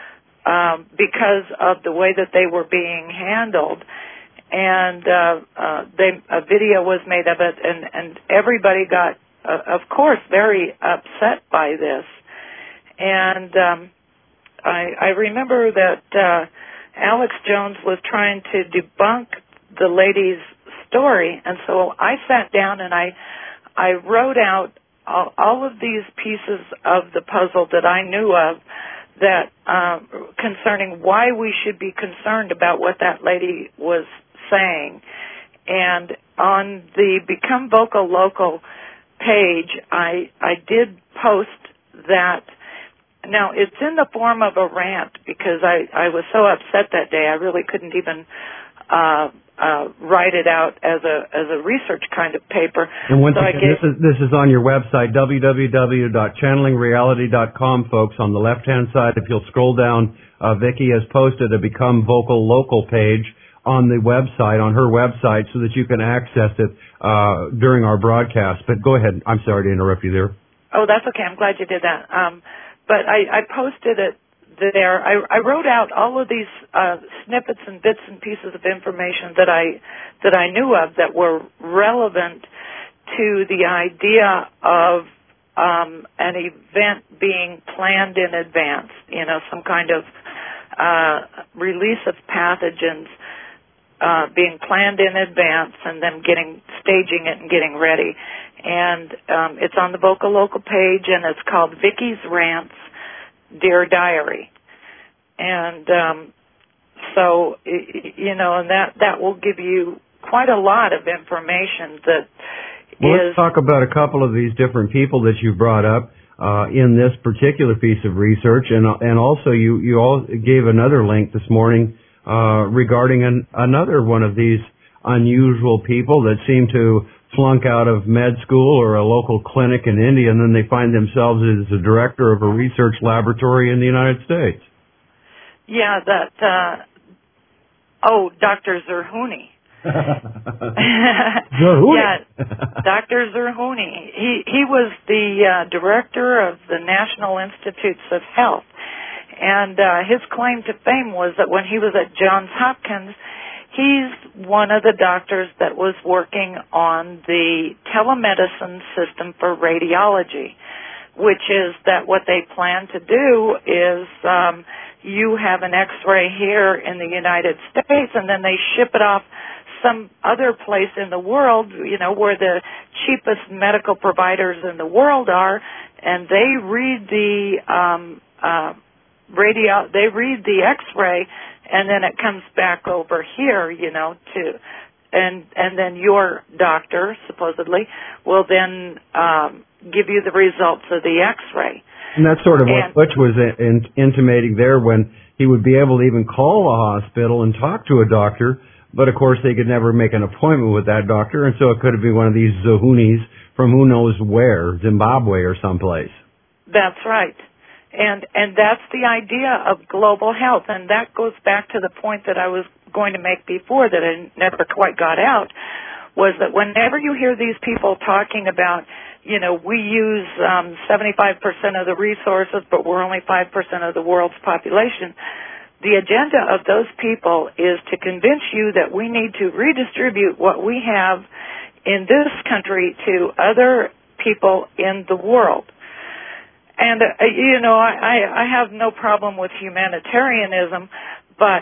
because of the way that they were being handled. And a video was made of it, and everybody got, of course, very upset by this. And I remember that Alex Jones was trying to debunk the lady's story, and so I sat down and I wrote out all of these pieces of the puzzle that I knew of that concerning why we should be concerned about what that lady was saying. And on the Become Vocal Local page, I did post that. Now, it's in the form of a rant because I was so upset that day I really couldn't even write it out as a research kind of paper. And once again, this is on your website, www.channelingreality.com, folks. On the left-hand side, if you'll scroll down, Vicki has posted a Become Vocal Local page on the website, on her website, so that you can access it during our broadcast. But go ahead. I'm sorry to interrupt you there. Oh, that's okay. I'm glad you did that. But I posted it there. I wrote out all of these snippets and bits and pieces of information that I knew of that were relevant to the idea of an event being planned in advance. Some kind of release of pathogens being planned in advance, and then staging it and getting ready. And it's on the Vocal Local page, and it's called Vicki's Rants, Dear Diary. And so, and that will give you quite a lot of information that Let's talk about a couple of these different people that you brought up in this particular piece of research, and also you all gave another link this morning regarding another one of these unusual people that seem to flunk out of med school or a local clinic in India, and then they find themselves as the director of a research laboratory in the United States. Yeah, Dr. Zerhouni. Zerhouni. Yeah, Dr. Zerhouni. He was the director of the National Institutes of Health, and his claim to fame was that when he was at Johns Hopkins, he's one of the doctors that was working on the telemedicine system for radiology, which is that what they plan to do is you have an X-ray here in the United States, and then they ship it off some other place in the world, where the cheapest medical providers in the world are, and they read the they read the X-ray, and then it comes back over here, and then your doctor supposedly will then give you the results of the X-ray. And that's sort of what Butch was intimating there, when he would be able to even call a hospital and talk to a doctor, but of course they could never make an appointment with that doctor, and so it could be one of these Zerhounis from who knows where, Zimbabwe or someplace. That's right. And that's the idea of global health, and that goes back to the point that I was going to make before that I never quite got out, was that whenever you hear these people talking about, we use 75% of the resources, but we're only 5% of the world's population, the agenda of those people is to convince you that we need to redistribute what we have in this country to other people in the world. And, I have no problem with humanitarianism, but,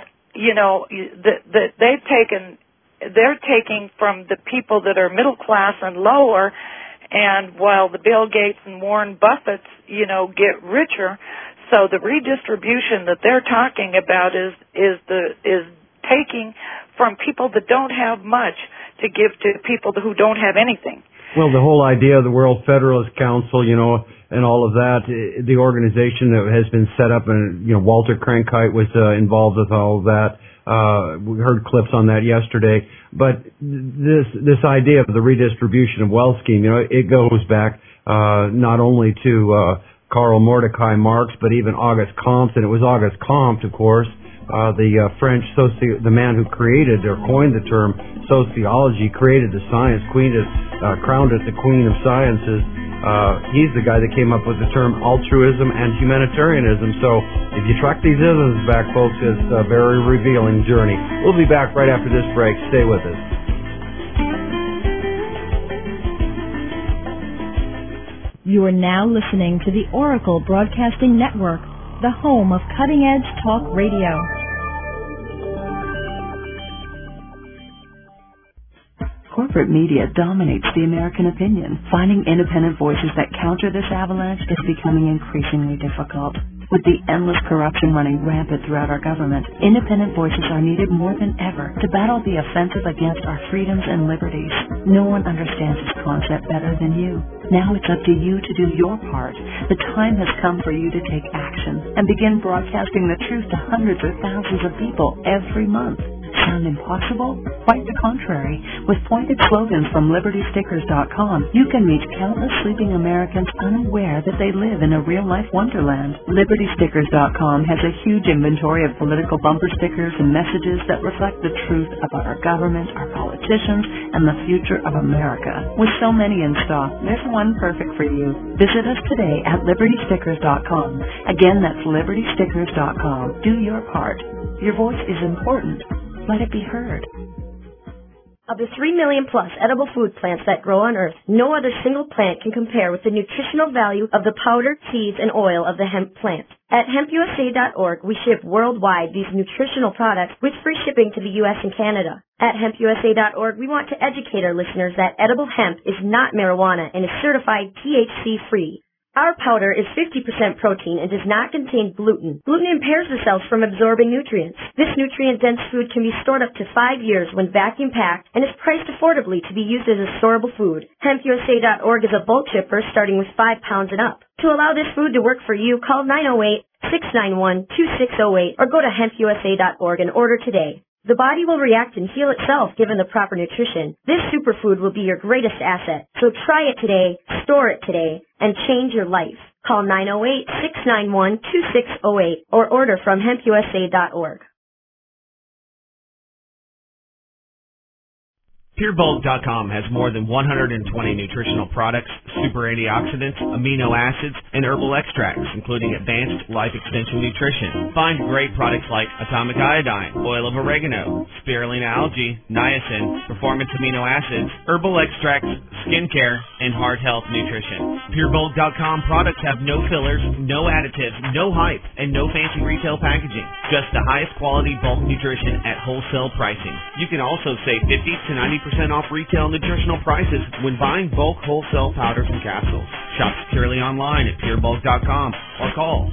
they're taking from the people that are middle class and lower, and while the Bill Gates and Warren Buffetts, get richer, so the redistribution that they're talking about is taking from people that don't have much to give to people who don't have anything. Well, the whole idea of the World Federalist Council, and all of that, the organization that has been set up, and, Walter Cronkite was involved with all of that. We heard clips on that yesterday. But this idea of the redistribution of wealth scheme, it goes back not only to Karl Mordecai Marx, but even Auguste Comte. And it was Auguste Comte, of course, the French the man who created or coined the term sociology, created the science, crowned it the queen of sciences. He's the guy that came up with the term altruism and humanitarianism. So if you track these isms back, folks, it's a very revealing journey. We'll be back right after this break. Stay with us. You are now listening to the Oracle Broadcasting Network, the home of cutting-edge talk radio. Corporate media dominates the American opinion. Finding independent voices that counter this avalanche is becoming increasingly difficult. With the endless corruption running rampant throughout our government, independent voices are needed more than ever to battle the offensive against our freedoms and liberties. No one understands this concept better than you. Now it's up to you to do your part. The time has come for you to take action and begin broadcasting the truth to hundreds or thousands of people every month. Sound impossible? Quite the contrary. With pointed slogans from LibertyStickers.com, you can reach countless sleeping Americans unaware that they live in a real-life wonderland. LibertyStickers.com has a huge inventory of political bumper stickers and messages that reflect the truth about our government, our politicians, and the future of America. With so many in stock, there's one perfect for you. Visit us today at LibertyStickers.com. Again, that's LibertyStickers.com. Do your part. Your voice is important. Let it be heard. Of the 3 million plus edible food plants that grow on Earth, no other single plant can compare with the nutritional value of the powder, seeds, and oil of the hemp plant. At hempusa.org, we ship worldwide these nutritional products with free shipping to the U.S. and Canada. At hempusa.org, we want to educate our listeners that edible hemp is not marijuana and is certified THC-free. Our powder is 50% protein and does not contain gluten. Gluten impairs the cells from absorbing nutrients. This nutrient-dense food can be stored up to 5 years when vacuum-packed and is priced affordably to be used as a storable food. HempUSA.org is a bulk shipper starting with 5 pounds and up. To allow this food to work for you, call 908-691-2608 or go to hempusa.org and order today. The body will react and heal itself given the proper nutrition. This superfood will be your greatest asset. So try it today, store it today, and change your life. Call 908-691-2608 or order from hempusa.org. PureBulk.com has more than 120 nutritional products, super antioxidants, amino acids, and herbal extracts, including advanced life extension nutrition. Find great products like atomic iodine, oil of oregano, spirulina algae, niacin, performance amino acids, herbal extracts, skincare, and heart health nutrition. PureBulk.com products have no fillers, no additives, no hype, and no fancy retail packaging. Just the highest quality bulk nutrition at wholesale pricing. You can also save 50 to 90% off retail nutritional prices when buying bulk wholesale powders and capsules. Shop securely online at purebulk.com or call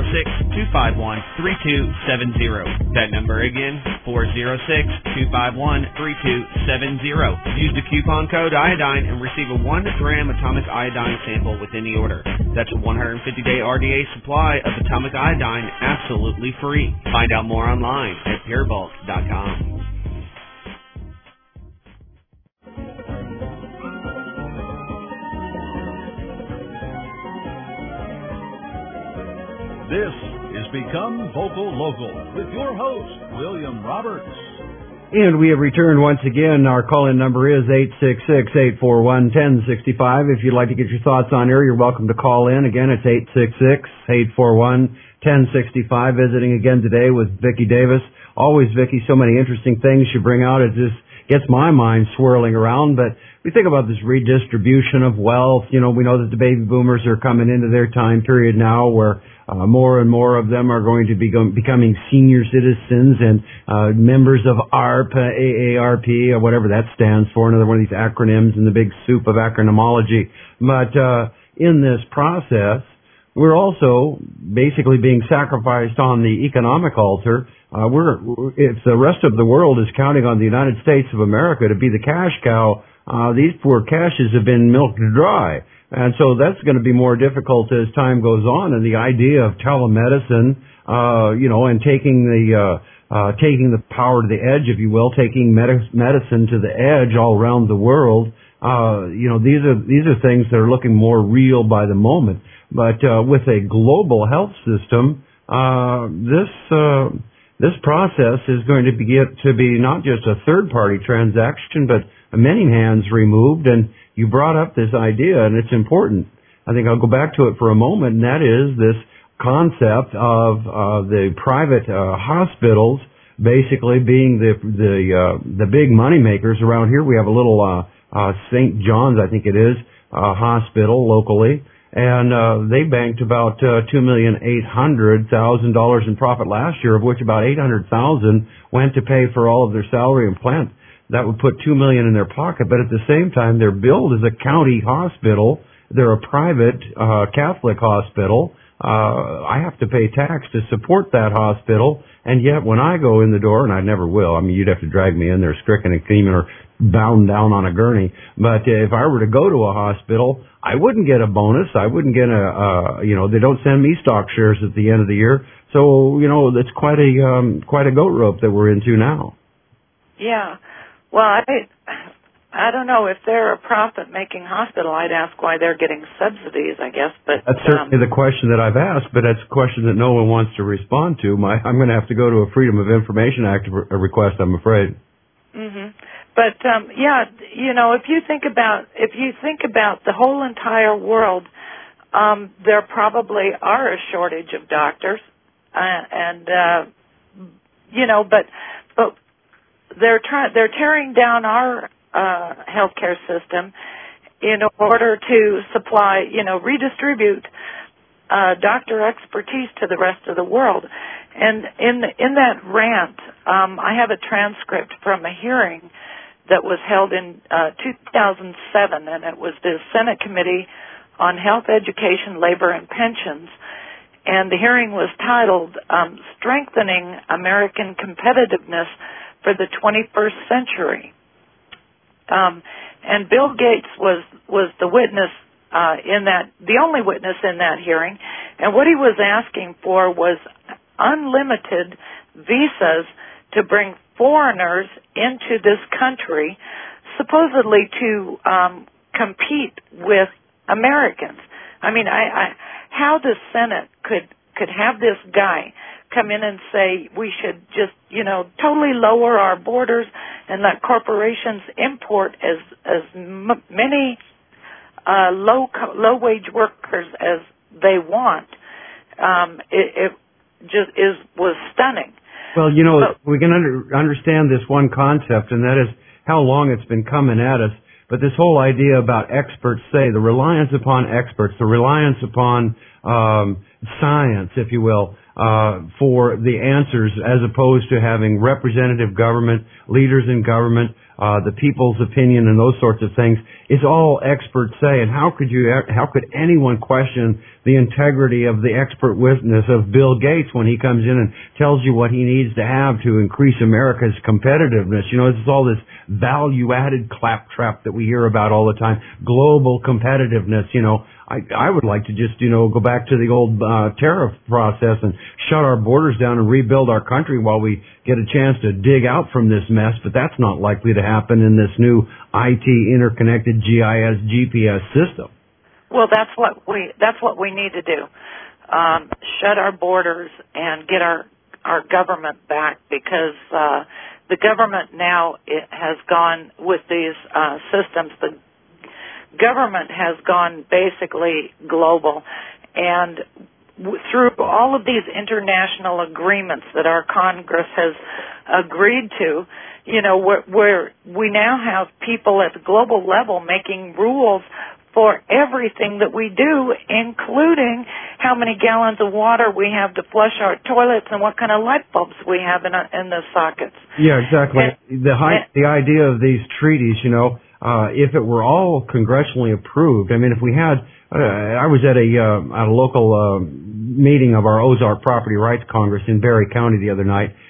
406-251-3270. That number again, 406-251-3270. Use the coupon code iodine and receive a 1-gram atomic iodine sample with any order. That's a 150-day RDA supply of atomic iodine absolutely free. Find out more online at purebulk.com. This is Become Vocal Local with your host, William Roberts. And we have returned once again. Our call-in number is 866-841-1065. If you'd like to get your thoughts on air, you're welcome to call in. Again, it's 866-841-1065. Visiting again today with Vicki Davis. Always, Vicki, so many interesting things you bring out. It just gets my mind swirling around. But we think about this redistribution of wealth. We know that the baby boomers are coming into their time period now where more and more of them are going to be becoming senior citizens and members of AARP, AARP, or whatever that stands for, another one of these acronyms in the big soup of acronomology. But in this process, we're also basically being sacrificed on the economic altar if the rest of the world is counting on the United States of America to be the cash cow, these poor caches have been milked dry. And so that's going to be more difficult as time goes on. And the idea of telemedicine, and taking the power to the edge, if you will, taking medicine to the edge all around the world, these are things that are looking more real by the moment. But with a global health system, this process is going to be not just a third-party transaction, but many hands removed. And you brought up this idea, and it's important. I think I'll go back to it for a moment, and that is this concept of the private hospitals basically being the big money makers around here. We have a little St. John's, I think it is, hospital locally, and they banked about $2,800,000 in profit last year, of which about $800,000 went to pay for all of their salary and plant. That would put $2 million in their pocket, but at the same time, they're billed as a county hospital. They're a private Catholic hospital. I have to pay tax to support that hospital, and yet when I go in the door, and I never will, I mean, you'd have to drag me in there stricken and steaming or bound down on a gurney, but if I were to go to a hospital, I wouldn't get a bonus. I wouldn't get they don't send me stock shares at the end of the year. So, that's quite a goat rope that we're into now. Yeah. Well, I don't know if they're a profit-making hospital. I'd ask why they're getting subsidies, I guess. But that's certainly the question that I've asked, but that's a question that no one wants to respond to. I'm going to have to go to a Freedom of Information Act request, I'm afraid. Mm-hmm. But if you think about the whole entire world, there probably are a shortage of doctors, but they're tearing down our healthcare system in order to supply, redistribute doctor expertise to the rest of the world. And in that rant, I have a transcript from a hearing that was held in 2007, and it was the Senate Committee on Health, Education, Labor, and Pensions. And the hearing was titled Strengthening American Competitiveness for the 21st Century. And Bill Gates was the witness the only witness in that hearing, and what he was asking for was unlimited visas to bring foreigners into this country, supposedly to compete with Americans. I mean, how the Senate could have this guy come in and say we should just, totally lower our borders and let corporations import as many low wage workers as they want. It just was stunning. Well, we can understand this one concept, and that is how long it's been coming at us. But this whole idea about experts say, the reliance upon experts, the reliance upon science, if you will, for the answers, as opposed to having representative government, leaders in government, the people's opinion, and those sorts of things, is all experts say. And how could anyone question the integrity of the expert witness of Bill Gates when he comes in and tells you what he needs to have to increase America's competitiveness? It's all this value-added claptrap that we hear about all the time. Global competitiveness, I would like to just, go back to the old tariff process and shut our borders down and rebuild our country while we get a chance to dig out from this mess, but that's not likely to happen in this new IT interconnected GIS GPS system. Well, that's what we need to do. Shut our borders and get our government back, because the government now has gone with these systems. The government has gone basically global, and through all of these international agreements that our Congress has agreed to, where we now have people at the global level making rules for everything that we do, including how many gallons of water we have to flush our toilets and what kind of light bulbs we have in the sockets. Yeah, exactly. The idea of these treaties, if it were all congressionally approved, if we had, I was at a local meeting of our Ozark Property Rights Congress in Barry County the other night,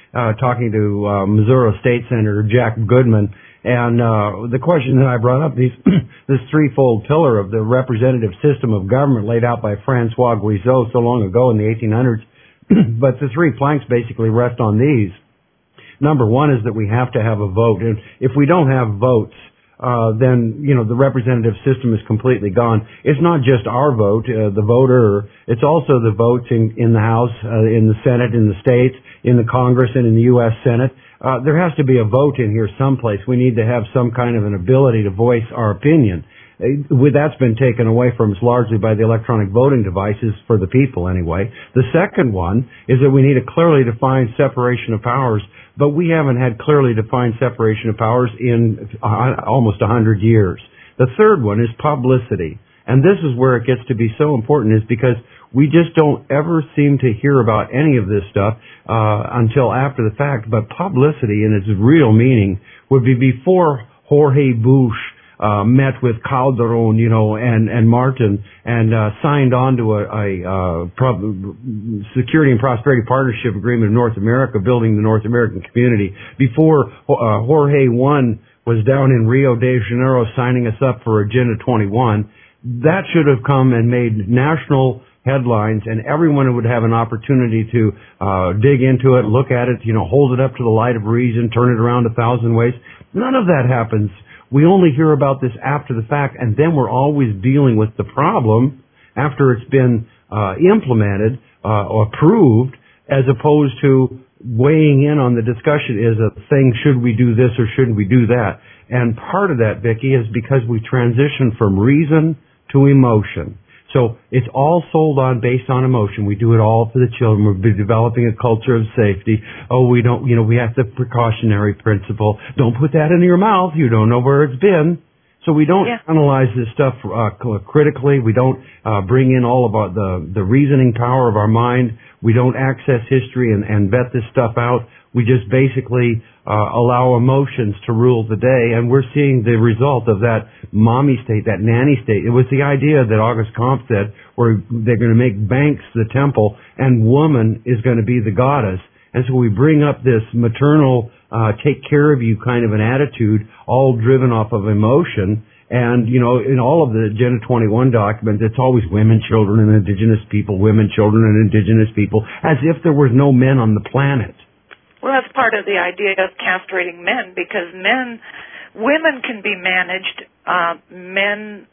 talking to Missouri State Senator Jack Goodman, and the question that I brought up, this threefold pillar of the representative system of government laid out by Francois Guizot so long ago in the 1800s, but the three planks basically rest on these. Number one is that we have to have a vote, and if we don't have votes, then, the representative system is completely gone. It's not just our vote, the voter, it's also the votes in the House, in the Senate, in the states, in the Congress, and in the U.S. Senate. There has to be a vote in here someplace. We need to have some kind of an ability to voice our opinion. That's been taken away from us largely by the electronic voting devices, for the people anyway. The second one is that we need a clearly defined separation of powers, but we haven't had clearly defined separation of powers in almost 100 years. The third one is publicity. And this is where it gets to be so important, is because we just don't ever seem to hear about any of this stuff until after the fact. But publicity in its real meaning would be before Jorge Bush met with Calderon, and Martin, and signed on to a Security and Prosperity Partnership Agreement of North America, building the North American community. Before Jorge I was down in Rio de Janeiro signing us up for Agenda 21, that should have come and made national headlines, and everyone would have an opportunity to dig into it, look at it, hold it up to the light of reason, turn it around 1,000 ways. None of that happens. We only hear about this after the fact, and then we're always dealing with the problem after it's been implemented or approved, as opposed to weighing in on the discussion is a thing, should we do this or shouldn't we do that? And part of that, Vicki, is because we transition from reason to emotion. So it's all sold on, based on emotion. We do it all for the children. We're developing a culture of safety. Oh, we have the precautionary principle. Don't put that in your mouth. You don't know where it's been. So we don't analyze this stuff critically. We don't bring in all about the reasoning power of our mind. We don't access history and vet this stuff out. We just basically allow emotions to rule the day, and we're seeing the result of that mommy state, that nanny state. It was the idea that Auguste Comte said, where they're going to make banks the temple, and woman is going to be the goddess. And so we bring up this maternal, take care of you kind of an attitude, all driven off of emotion. And, in all of the Agenda 21 documents, it's always women, children, and indigenous people, women, children, and indigenous people, as if there was no men on the planet. Well, that's part of the idea of castrating men, because women can be managed, men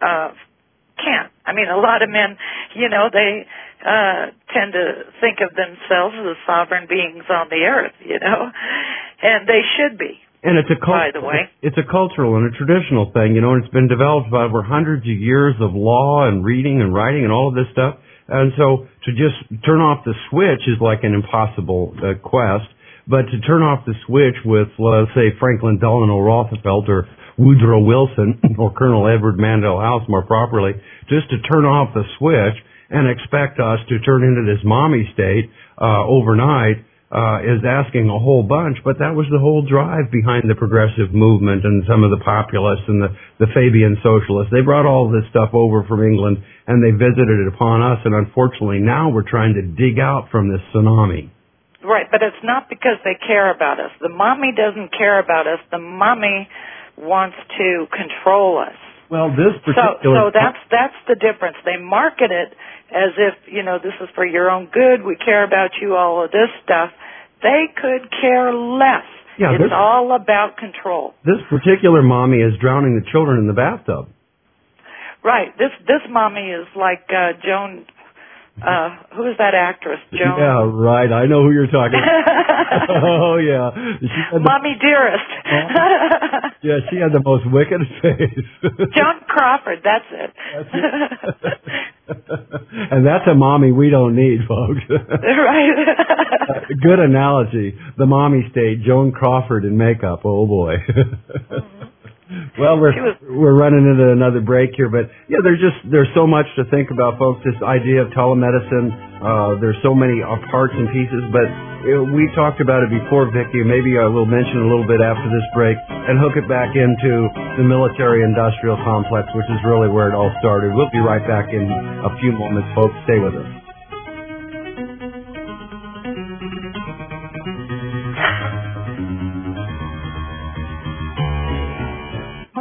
can't. I mean, a lot of men, they tend to think of themselves as sovereign beings on the earth, and they should be. And by the way, it's a cultural and a traditional thing, and it's been developed by over hundreds of years of law and reading and writing and all of this stuff. And so to just turn off the switch is like an impossible quest. But to turn off the switch with, let's say, Franklin Delano Roosevelt or Woodrow Wilson or Colonel Edward Mandell House, more properly, just to turn off the switch and expect us to turn into this mommy state overnight is asking a whole bunch. But that was the whole drive behind the progressive movement and some of the populists and the Fabian socialists. They brought all this stuff over from England, and they visited it upon us, and unfortunately now we're trying to dig out from this tsunami. Right, but it's not because they care about us. The mommy doesn't care about us. The mommy wants to control us. Well, this particular... So that's the difference. They market it as if, this is for your own good, we care about you, all of this stuff. They could care less. Yeah, it's all about control. This particular mommy is drowning the children in the bathtub. Right. This mommy is like Joan... who is that actress? Joan? Yeah, right. I know who you're talking about. Oh, yeah. Mommy Dearest. Yeah, she had the most wicked face. Joan Crawford, that's it. That's it. And that's a mommy we don't need, folks. Right. Good analogy. The mommy state, Joan Crawford in makeup. Oh, boy. Well, we're running into another break here, but yeah, there's so much to think about, folks. This idea of telemedicine, there's so many parts and pieces, but we talked about it before, Vicki. Maybe I will mention a little bit after this break and hook it back into the military-industrial complex, which is really where it all started. We'll be right back in a few moments, folks. Stay with us.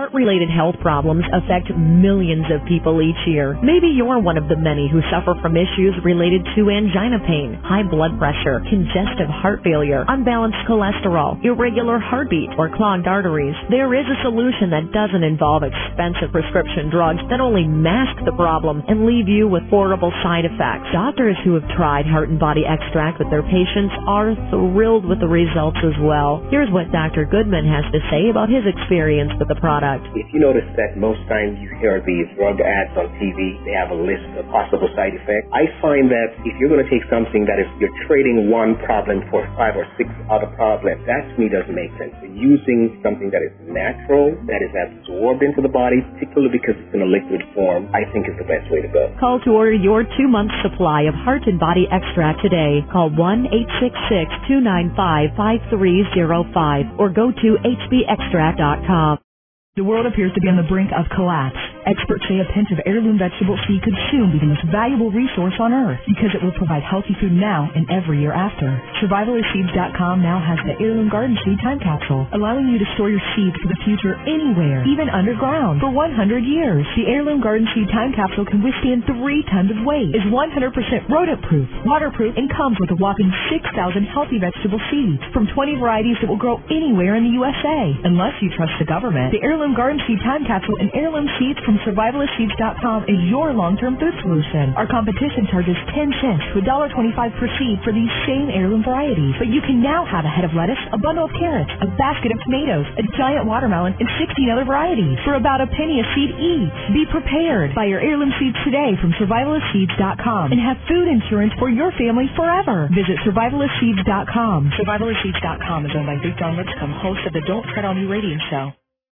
Heart-related health problems affect millions of people each year. Maybe you're one of the many who suffer from issues related to angina pain, high blood pressure, congestive heart failure, unbalanced cholesterol, irregular heartbeat, or clogged arteries. There is a solution that doesn't involve expensive prescription drugs that only mask the problem and leave you with horrible side effects. Doctors who have tried Heart and Body Extract with their patients are thrilled with the results as well. Here's what Dr. Goodman has to say about his experience with the product. If you notice that most times you hear these drug ads on TV, they have a list of possible side effects. I find that if you're going to take something that is, you're trading one problem for 5 or 6 other problems, that to me doesn't make sense. So using something that is natural, that is absorbed into the body, particularly because it's in a liquid form, I think is the best way to go. Call to order your 2-month supply of Heart and Body Extract today. Call 1-866-295-5305 or go to hbextract.com. The world appears to be on the brink of collapse. Experts say a pinch of heirloom vegetable seed could soon be the most valuable resource on Earth because it will provide healthy food now and every year after. SurvivalistSeeds.com now has the Heirloom Garden Seed Time Capsule, allowing you to store your seeds for the future anywhere, even underground, for 100 years. The Heirloom Garden Seed Time Capsule can withstand 3 tons of weight, is 100% rodent-proof, waterproof, and comes with a whopping 6,000 healthy vegetable seeds from 20 varieties that will grow anywhere in the USA. Unless you trust the government, the Heirloom Garden Seed Time Capsule and heirloom seeds from SurvivalistSeeds.com is your long-term food solution. Our competition charges 10 cents to $1.25 per seed for these same heirloom varieties. But you can now have a head of lettuce, a bundle of carrots, a basket of tomatoes, a giant watermelon, and 16 other varieties for about a penny a seed each. Be prepared. Buy your heirloom seeds today from SurvivalistSeeds.com and have food insurance for your family forever. Visit SurvivalistSeeds.com. SurvivalistSeeds.com is owned by Big John Lipscomb, host of the Don't Tread on Me radio show.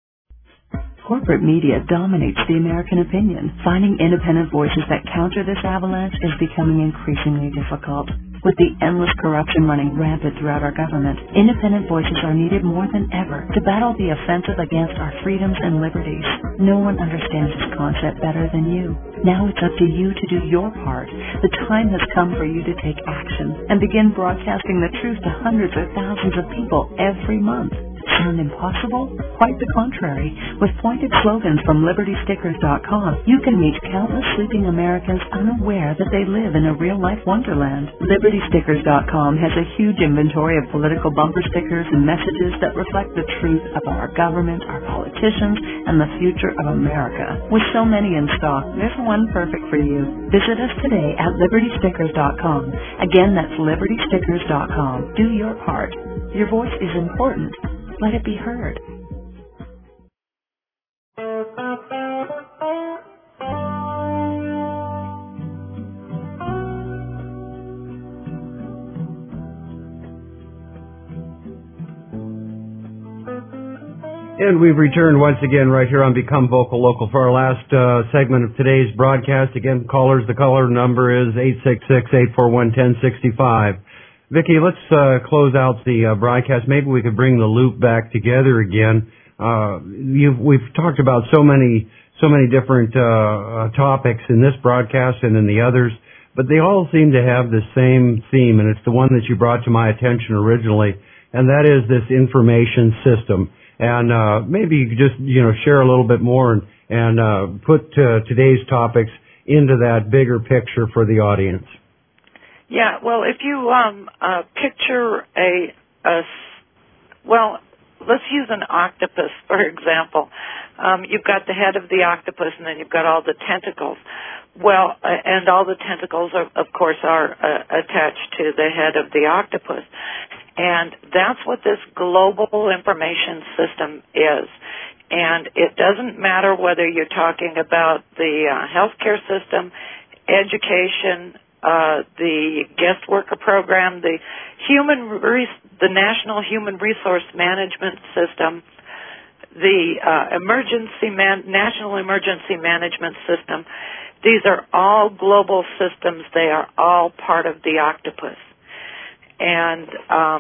Corporate media dominates the American opinion. Finding independent voices that counter this avalanche is becoming increasingly difficult. With the endless corruption running rampant throughout our government, independent voices are needed more than ever to battle the offensive against our freedoms and liberties. No one understands this concept better than you. Now it's up to you to do your part. The time has come for you to take action and begin broadcasting the truth to hundreds or thousands of people every month. Sound impossible? Quite the contrary. With pointed slogans from LibertyStickers.com, you can reach countless sleeping Americans unaware that they live in a real-life wonderland. LibertyStickers.com has a huge inventory of political bumper stickers and messages that reflect the truth about our government, our politicians, and the future of America. With so many in stock, there's one perfect for you. Visit us today at LibertyStickers.com. Again, that's LibertyStickers.com. Do your part. Your voice is important. Let it be heard. And we've returned once again right here on Become Vocal Local for our last segment of today's broadcast. Again, callers, the caller number is 866-841-1065. Vicki, let's close out the broadcast. Maybe we could bring the loop back together again. We've talked about so many different topics in this broadcast and in the others, but they all seem to have the same theme, and it's the one that you brought to my attention originally, and that is this information system. And maybe you could just share a little bit more and put today's topics into that bigger picture for the audience. Yeah, well, if you picture let's use an octopus, for example. You've got the head of the octopus, and then you've got all the tentacles. Well, and all the tentacles, of course, are attached to the head of the octopus. And that's what this global information system is. And it doesn't matter whether you're talking about the healthcare system, education, the guest worker program, the National Human Resource Management System, the National Emergency Management System. These are all global systems. They are all part of the octopus. And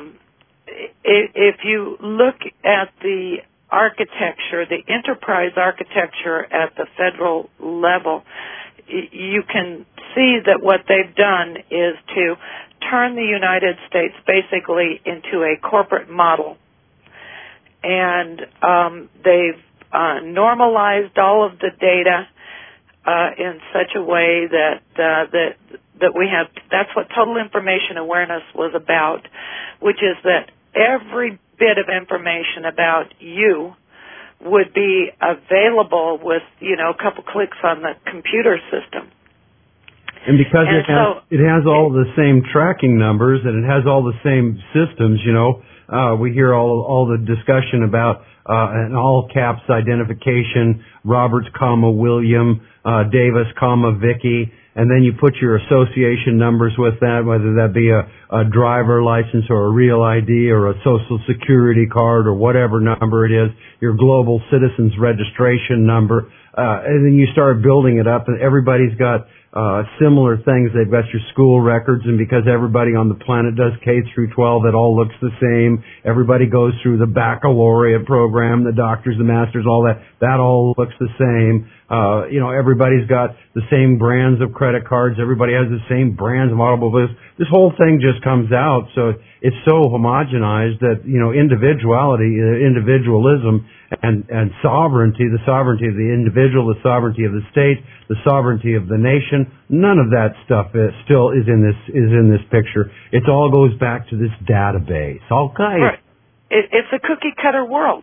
if you look at the architecture, the enterprise architecture at the federal level, you can see that what they've done is to turn the United States basically into a corporate model. And they've normalized all of the data in such a way that we have. That's what total information awareness was about, which is that every bit of information about you would be available with, a couple clicks on the computer system. And because it has all the same tracking numbers and it has all the same systems, we hear all the discussion about an all caps identification, Roberts, William, Davis, Vicky, and then you put your association numbers with that, whether that be a driver license or a real ID or a social security card or whatever number it is, your global citizens registration number, and then you start building it up, and everybody's got similar things. They've got your school records, and because everybody on the planet does K through 12, it all looks the same. Everybody goes through the baccalaureate program, the doctors, the masters, all that. That all looks the same. Everybody's got the same brands of credit cards. Everybody has the same brands of automobiles. This whole thing just comes out, so it's so homogenized that, individuality, individualism, and sovereignty, the sovereignty of the individual, the sovereignty of the state, the sovereignty of the nation, none of that stuff is in this picture. It all goes back to this database. Okay. Right. It's a cookie cutter world,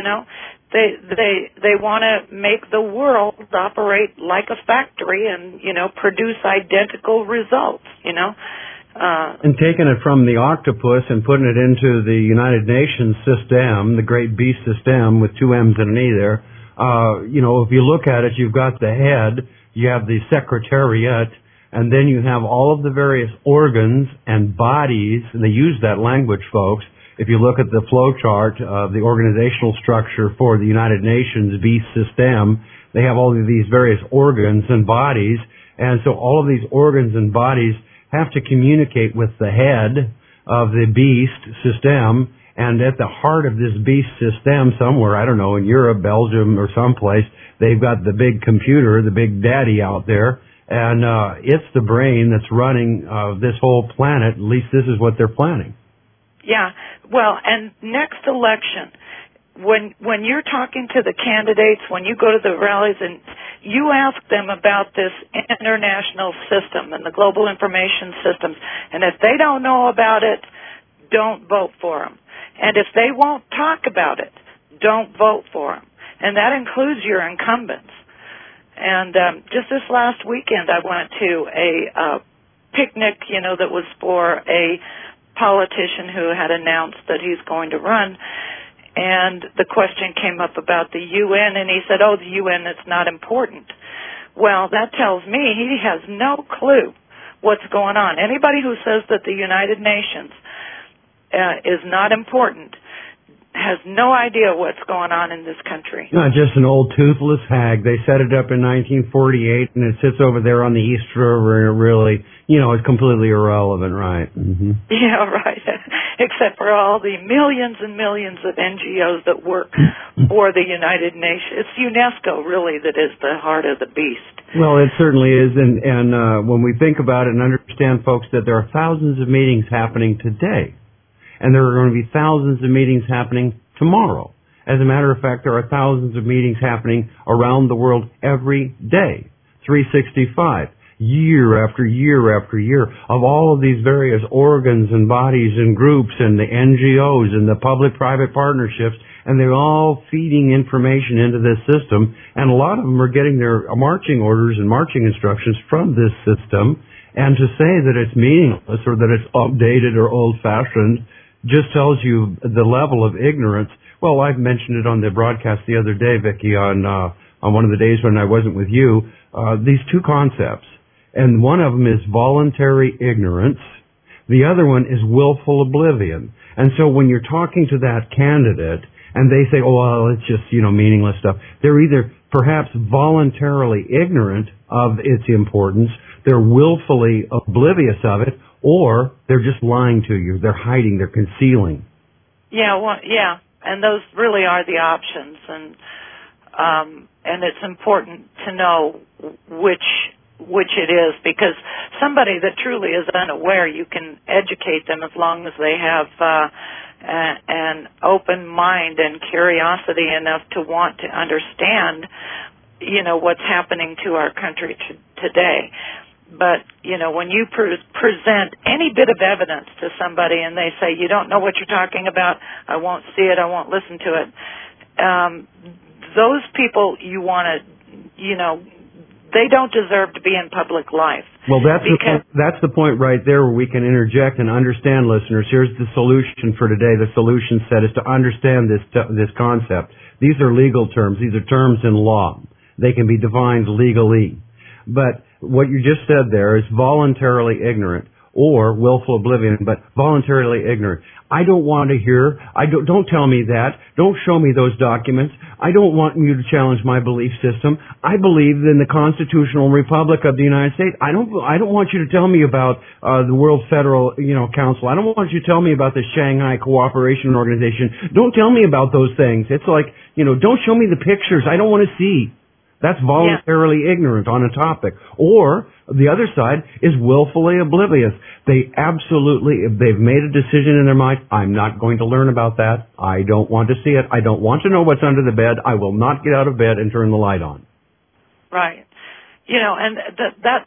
They want to make the world operate like a factory and, produce identical results, And taking it from the octopus and putting it into the United Nations system, the great beast system with two M's and an E there, if you look at it, you've got the head, you have the secretariat, and then you have all of the various organs and bodies, and they use that language, folks. If you look at the flow chart of the organizational structure for the United Nations beast system, they have all of these various organs and bodies, and so all of these organs and bodies have to communicate with the head of the beast system, and at the heart of this beast system, somewhere, I don't know, in Europe, Belgium, or someplace, they've got the big computer, the big daddy out there, and it's the brain that's running this whole planet. At least this is what they're planning. Yeah, well, and next election, when you're talking to the candidates, when you go to the rallies and you ask them about this international system and the global information systems, and if they don't know about it, don't vote for them. And if they won't talk about it, don't vote for them. And that includes your incumbents. And just this last weekend, I went to a picnic, that was for a politician who had announced that he's going to run, and the question came up about the UN, and he said, the UN, it's not important. Well, that tells me he has no clue what's going on. Anybody who says that the United Nations is not important has no idea what's going on in this country. Not just an old toothless hag. They set it up in 1948, and it sits over there on the East River, and really, it's completely irrelevant, right? Mm-hmm. Yeah, right. Except for all the millions and millions of NGOs that work for the United Nations. It's UNESCO, really, that is the heart of the beast. Well, it certainly is, and when we think about it and understand, folks, that there are thousands of meetings happening today, and there are going to be thousands of meetings happening tomorrow. As a matter of fact, there are thousands of meetings happening around the world every day, 365, year after year after year, of all of these various organs and bodies and groups and the NGOs and the public-private partnerships, and they're all feeding information into this system, and a lot of them are getting their marching orders and marching instructions from this system, and to say that it's meaningless or that it's outdated or old-fashioned just tells you the level of ignorance. Well, I've mentioned it on the broadcast the other day, Vicki, on one of the days when I wasn't with you, these two concepts. And one of them is voluntary ignorance. The other one is willful oblivion. And so when you're talking to that candidate and they say, it's just, meaningless stuff, they're either perhaps voluntarily ignorant of its importance, they're willfully oblivious of it, or they're just lying to you. They're hiding. They're concealing. Yeah, and those really are the options, and it's important to know which it is, because somebody that truly is unaware, you can educate them as long as they have an open mind and curiosity enough to want to understand, what's happening to our country today. But, when you present any bit of evidence to somebody and they say, you don't know what you're talking about, I won't see it, I won't listen to it, those people you want to, they don't deserve to be in public life. Well, that's the point right there where we can interject and understand, listeners. Here's the solution for today. The solution set is to understand this concept. These are legal terms. These are terms in law. They can be defined legally. But what you just said there is voluntarily ignorant or willful oblivion, but voluntarily ignorant. I don't want to hear. Don't tell me that. Don't show me those documents. I don't want you to challenge my belief system. I believe in the constitutional republic of the United States. I don't want you to tell me about the World Federal, Council. I don't want you to tell me about the Shanghai Cooperation Organization. Don't tell me about those things. It's like, don't show me the pictures. I don't want to see. That's voluntarily ignorant on a topic. Or the other side is willfully oblivious. They've made a decision in their mind, I'm not going to learn about that. I don't want to see it. I don't want to know what's under the bed. I will not get out of bed and turn the light on. Right. And that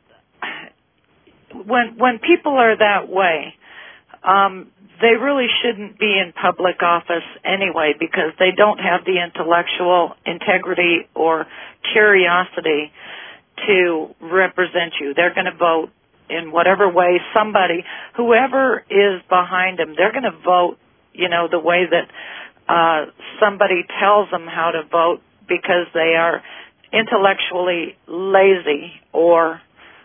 when people are that way, they really shouldn't be in public office anyway because they don't have the intellectual integrity or curiosity to represent you. They're going to vote in whatever way whoever is behind them, they're going to vote, the way that somebody tells them how to vote because they are intellectually lazy or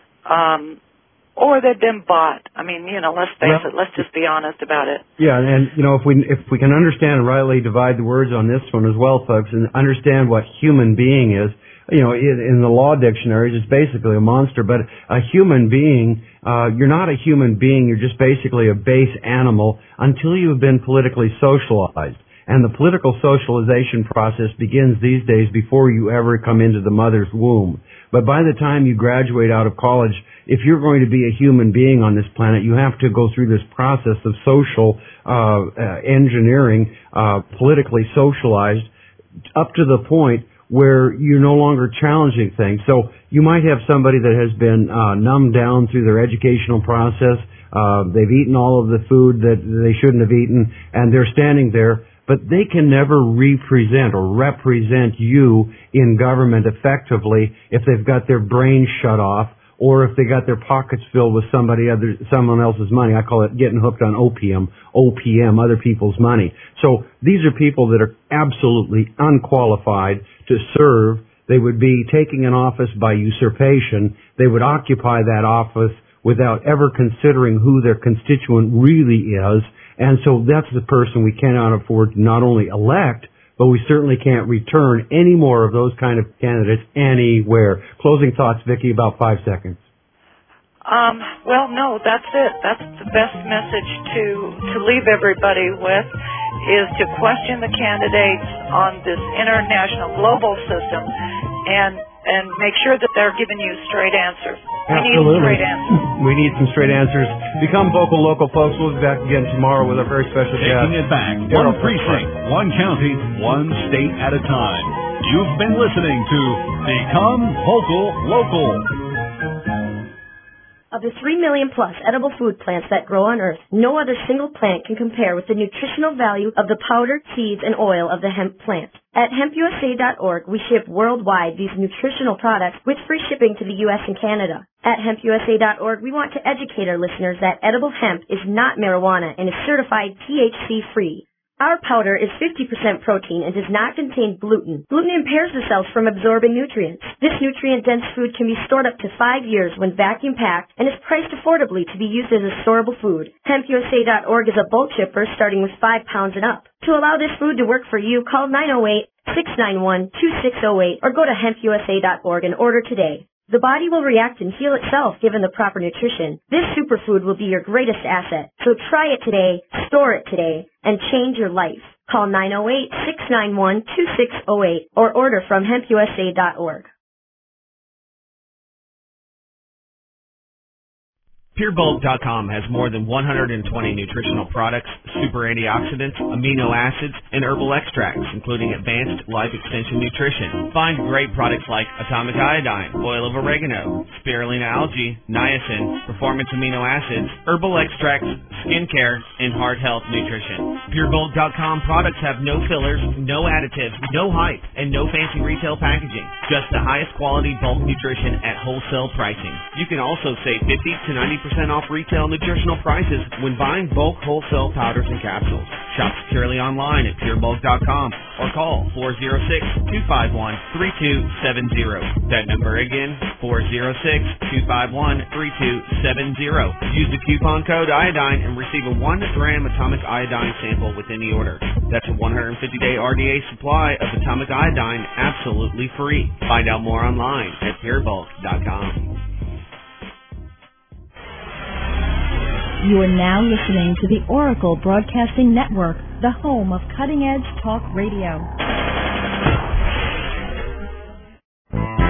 they've been bought. I mean, let's face it. Let's just be honest about it. Yeah, and if we can understand and rightly divide the words on this one as well, folks, and understand what human being is. In the law dictionaries, it's basically a monster. But a human being, you're not a human being. You're just basically a base animal until you've been politically socialized. And the political socialization process begins these days before you ever come into the mother's womb. But by the time you graduate out of college, if you're going to be a human being on this planet, you have to go through this process of social engineering, politically socialized, up to the point where you're no longer challenging things. So you might have somebody that has been numbed down through their educational process. They've eaten all of the food that they shouldn't have eaten, and they're standing there, but they can never represent you in government effectively if they've got their brain shut off or if they got their pockets filled with someone else's money. I call it getting hooked on OPM, other people's money. So these are people that are absolutely unqualified to serve. They would be taking an office by usurpation. They would occupy that office without ever considering who their constituent really is. And so that's the person we cannot afford to not only elect, but we certainly can't return any more of those kind of candidates anywhere. Closing thoughts, Vicki, about 5 seconds. Well, no, that's it. That's the best message to leave everybody with is to question the candidates on this international global system and make sure that they're giving you straight answers. Absolutely. We need straight answers. We need some straight answers. Become vocal local, folks. We'll be back again tomorrow with a very special guest. Taking it back, one precinct, one county, one state at a time. You've been listening to Become Vocal Local. Of the 3 million plus edible food plants that grow on Earth, no other single plant can compare with the nutritional value of the powder, seeds, and oil of the hemp plant. At hempusa.org, we ship worldwide these nutritional products with free shipping to the U.S. and Canada. At hempusa.org, we want to educate our listeners that edible hemp is not marijuana and is certified THC-free. Our powder is 50% protein and does not contain gluten. Gluten impairs the cells from absorbing nutrients. This nutrient-dense food can be stored up to 5 years when vacuum-packed and is priced affordably to be used as a storable food. HempUSA.org is a bulk shipper starting with 5 pounds and up. To allow this food to work for you, call 908-691-2608 or go to hempusa.org and order today. The body will react and heal itself given the proper nutrition. This superfood will be your greatest asset. So try it today, store it today, and change your life. Call 908-691-2608 or order from hempusa.org. PureBulk.com has more than 120 nutritional products, super antioxidants, amino acids, and herbal extracts, including advanced life extension nutrition. Find great products like atomic iodine, oil of oregano, spirulina algae, niacin, performance amino acids, herbal extracts, skincare, and heart health nutrition. PureBulk.com products have no fillers, no additives, no hype, and no fancy retail packaging. Just the highest quality bulk nutrition at wholesale pricing. You can also save 50 to 90% off retail nutritional prices when buying bulk wholesale powders and capsules. Shop securely online at purebulk.com or call 406-251-3270. That number again, 406-251-3270. Use the coupon code iodine and receive a 1-gram atomic iodine sample with any order. That's a 150-day RDA supply of atomic iodine absolutely free. Find out more online at purebulk.com. You are now listening to the Oracle Broadcasting Network, the home of cutting-edge talk radio.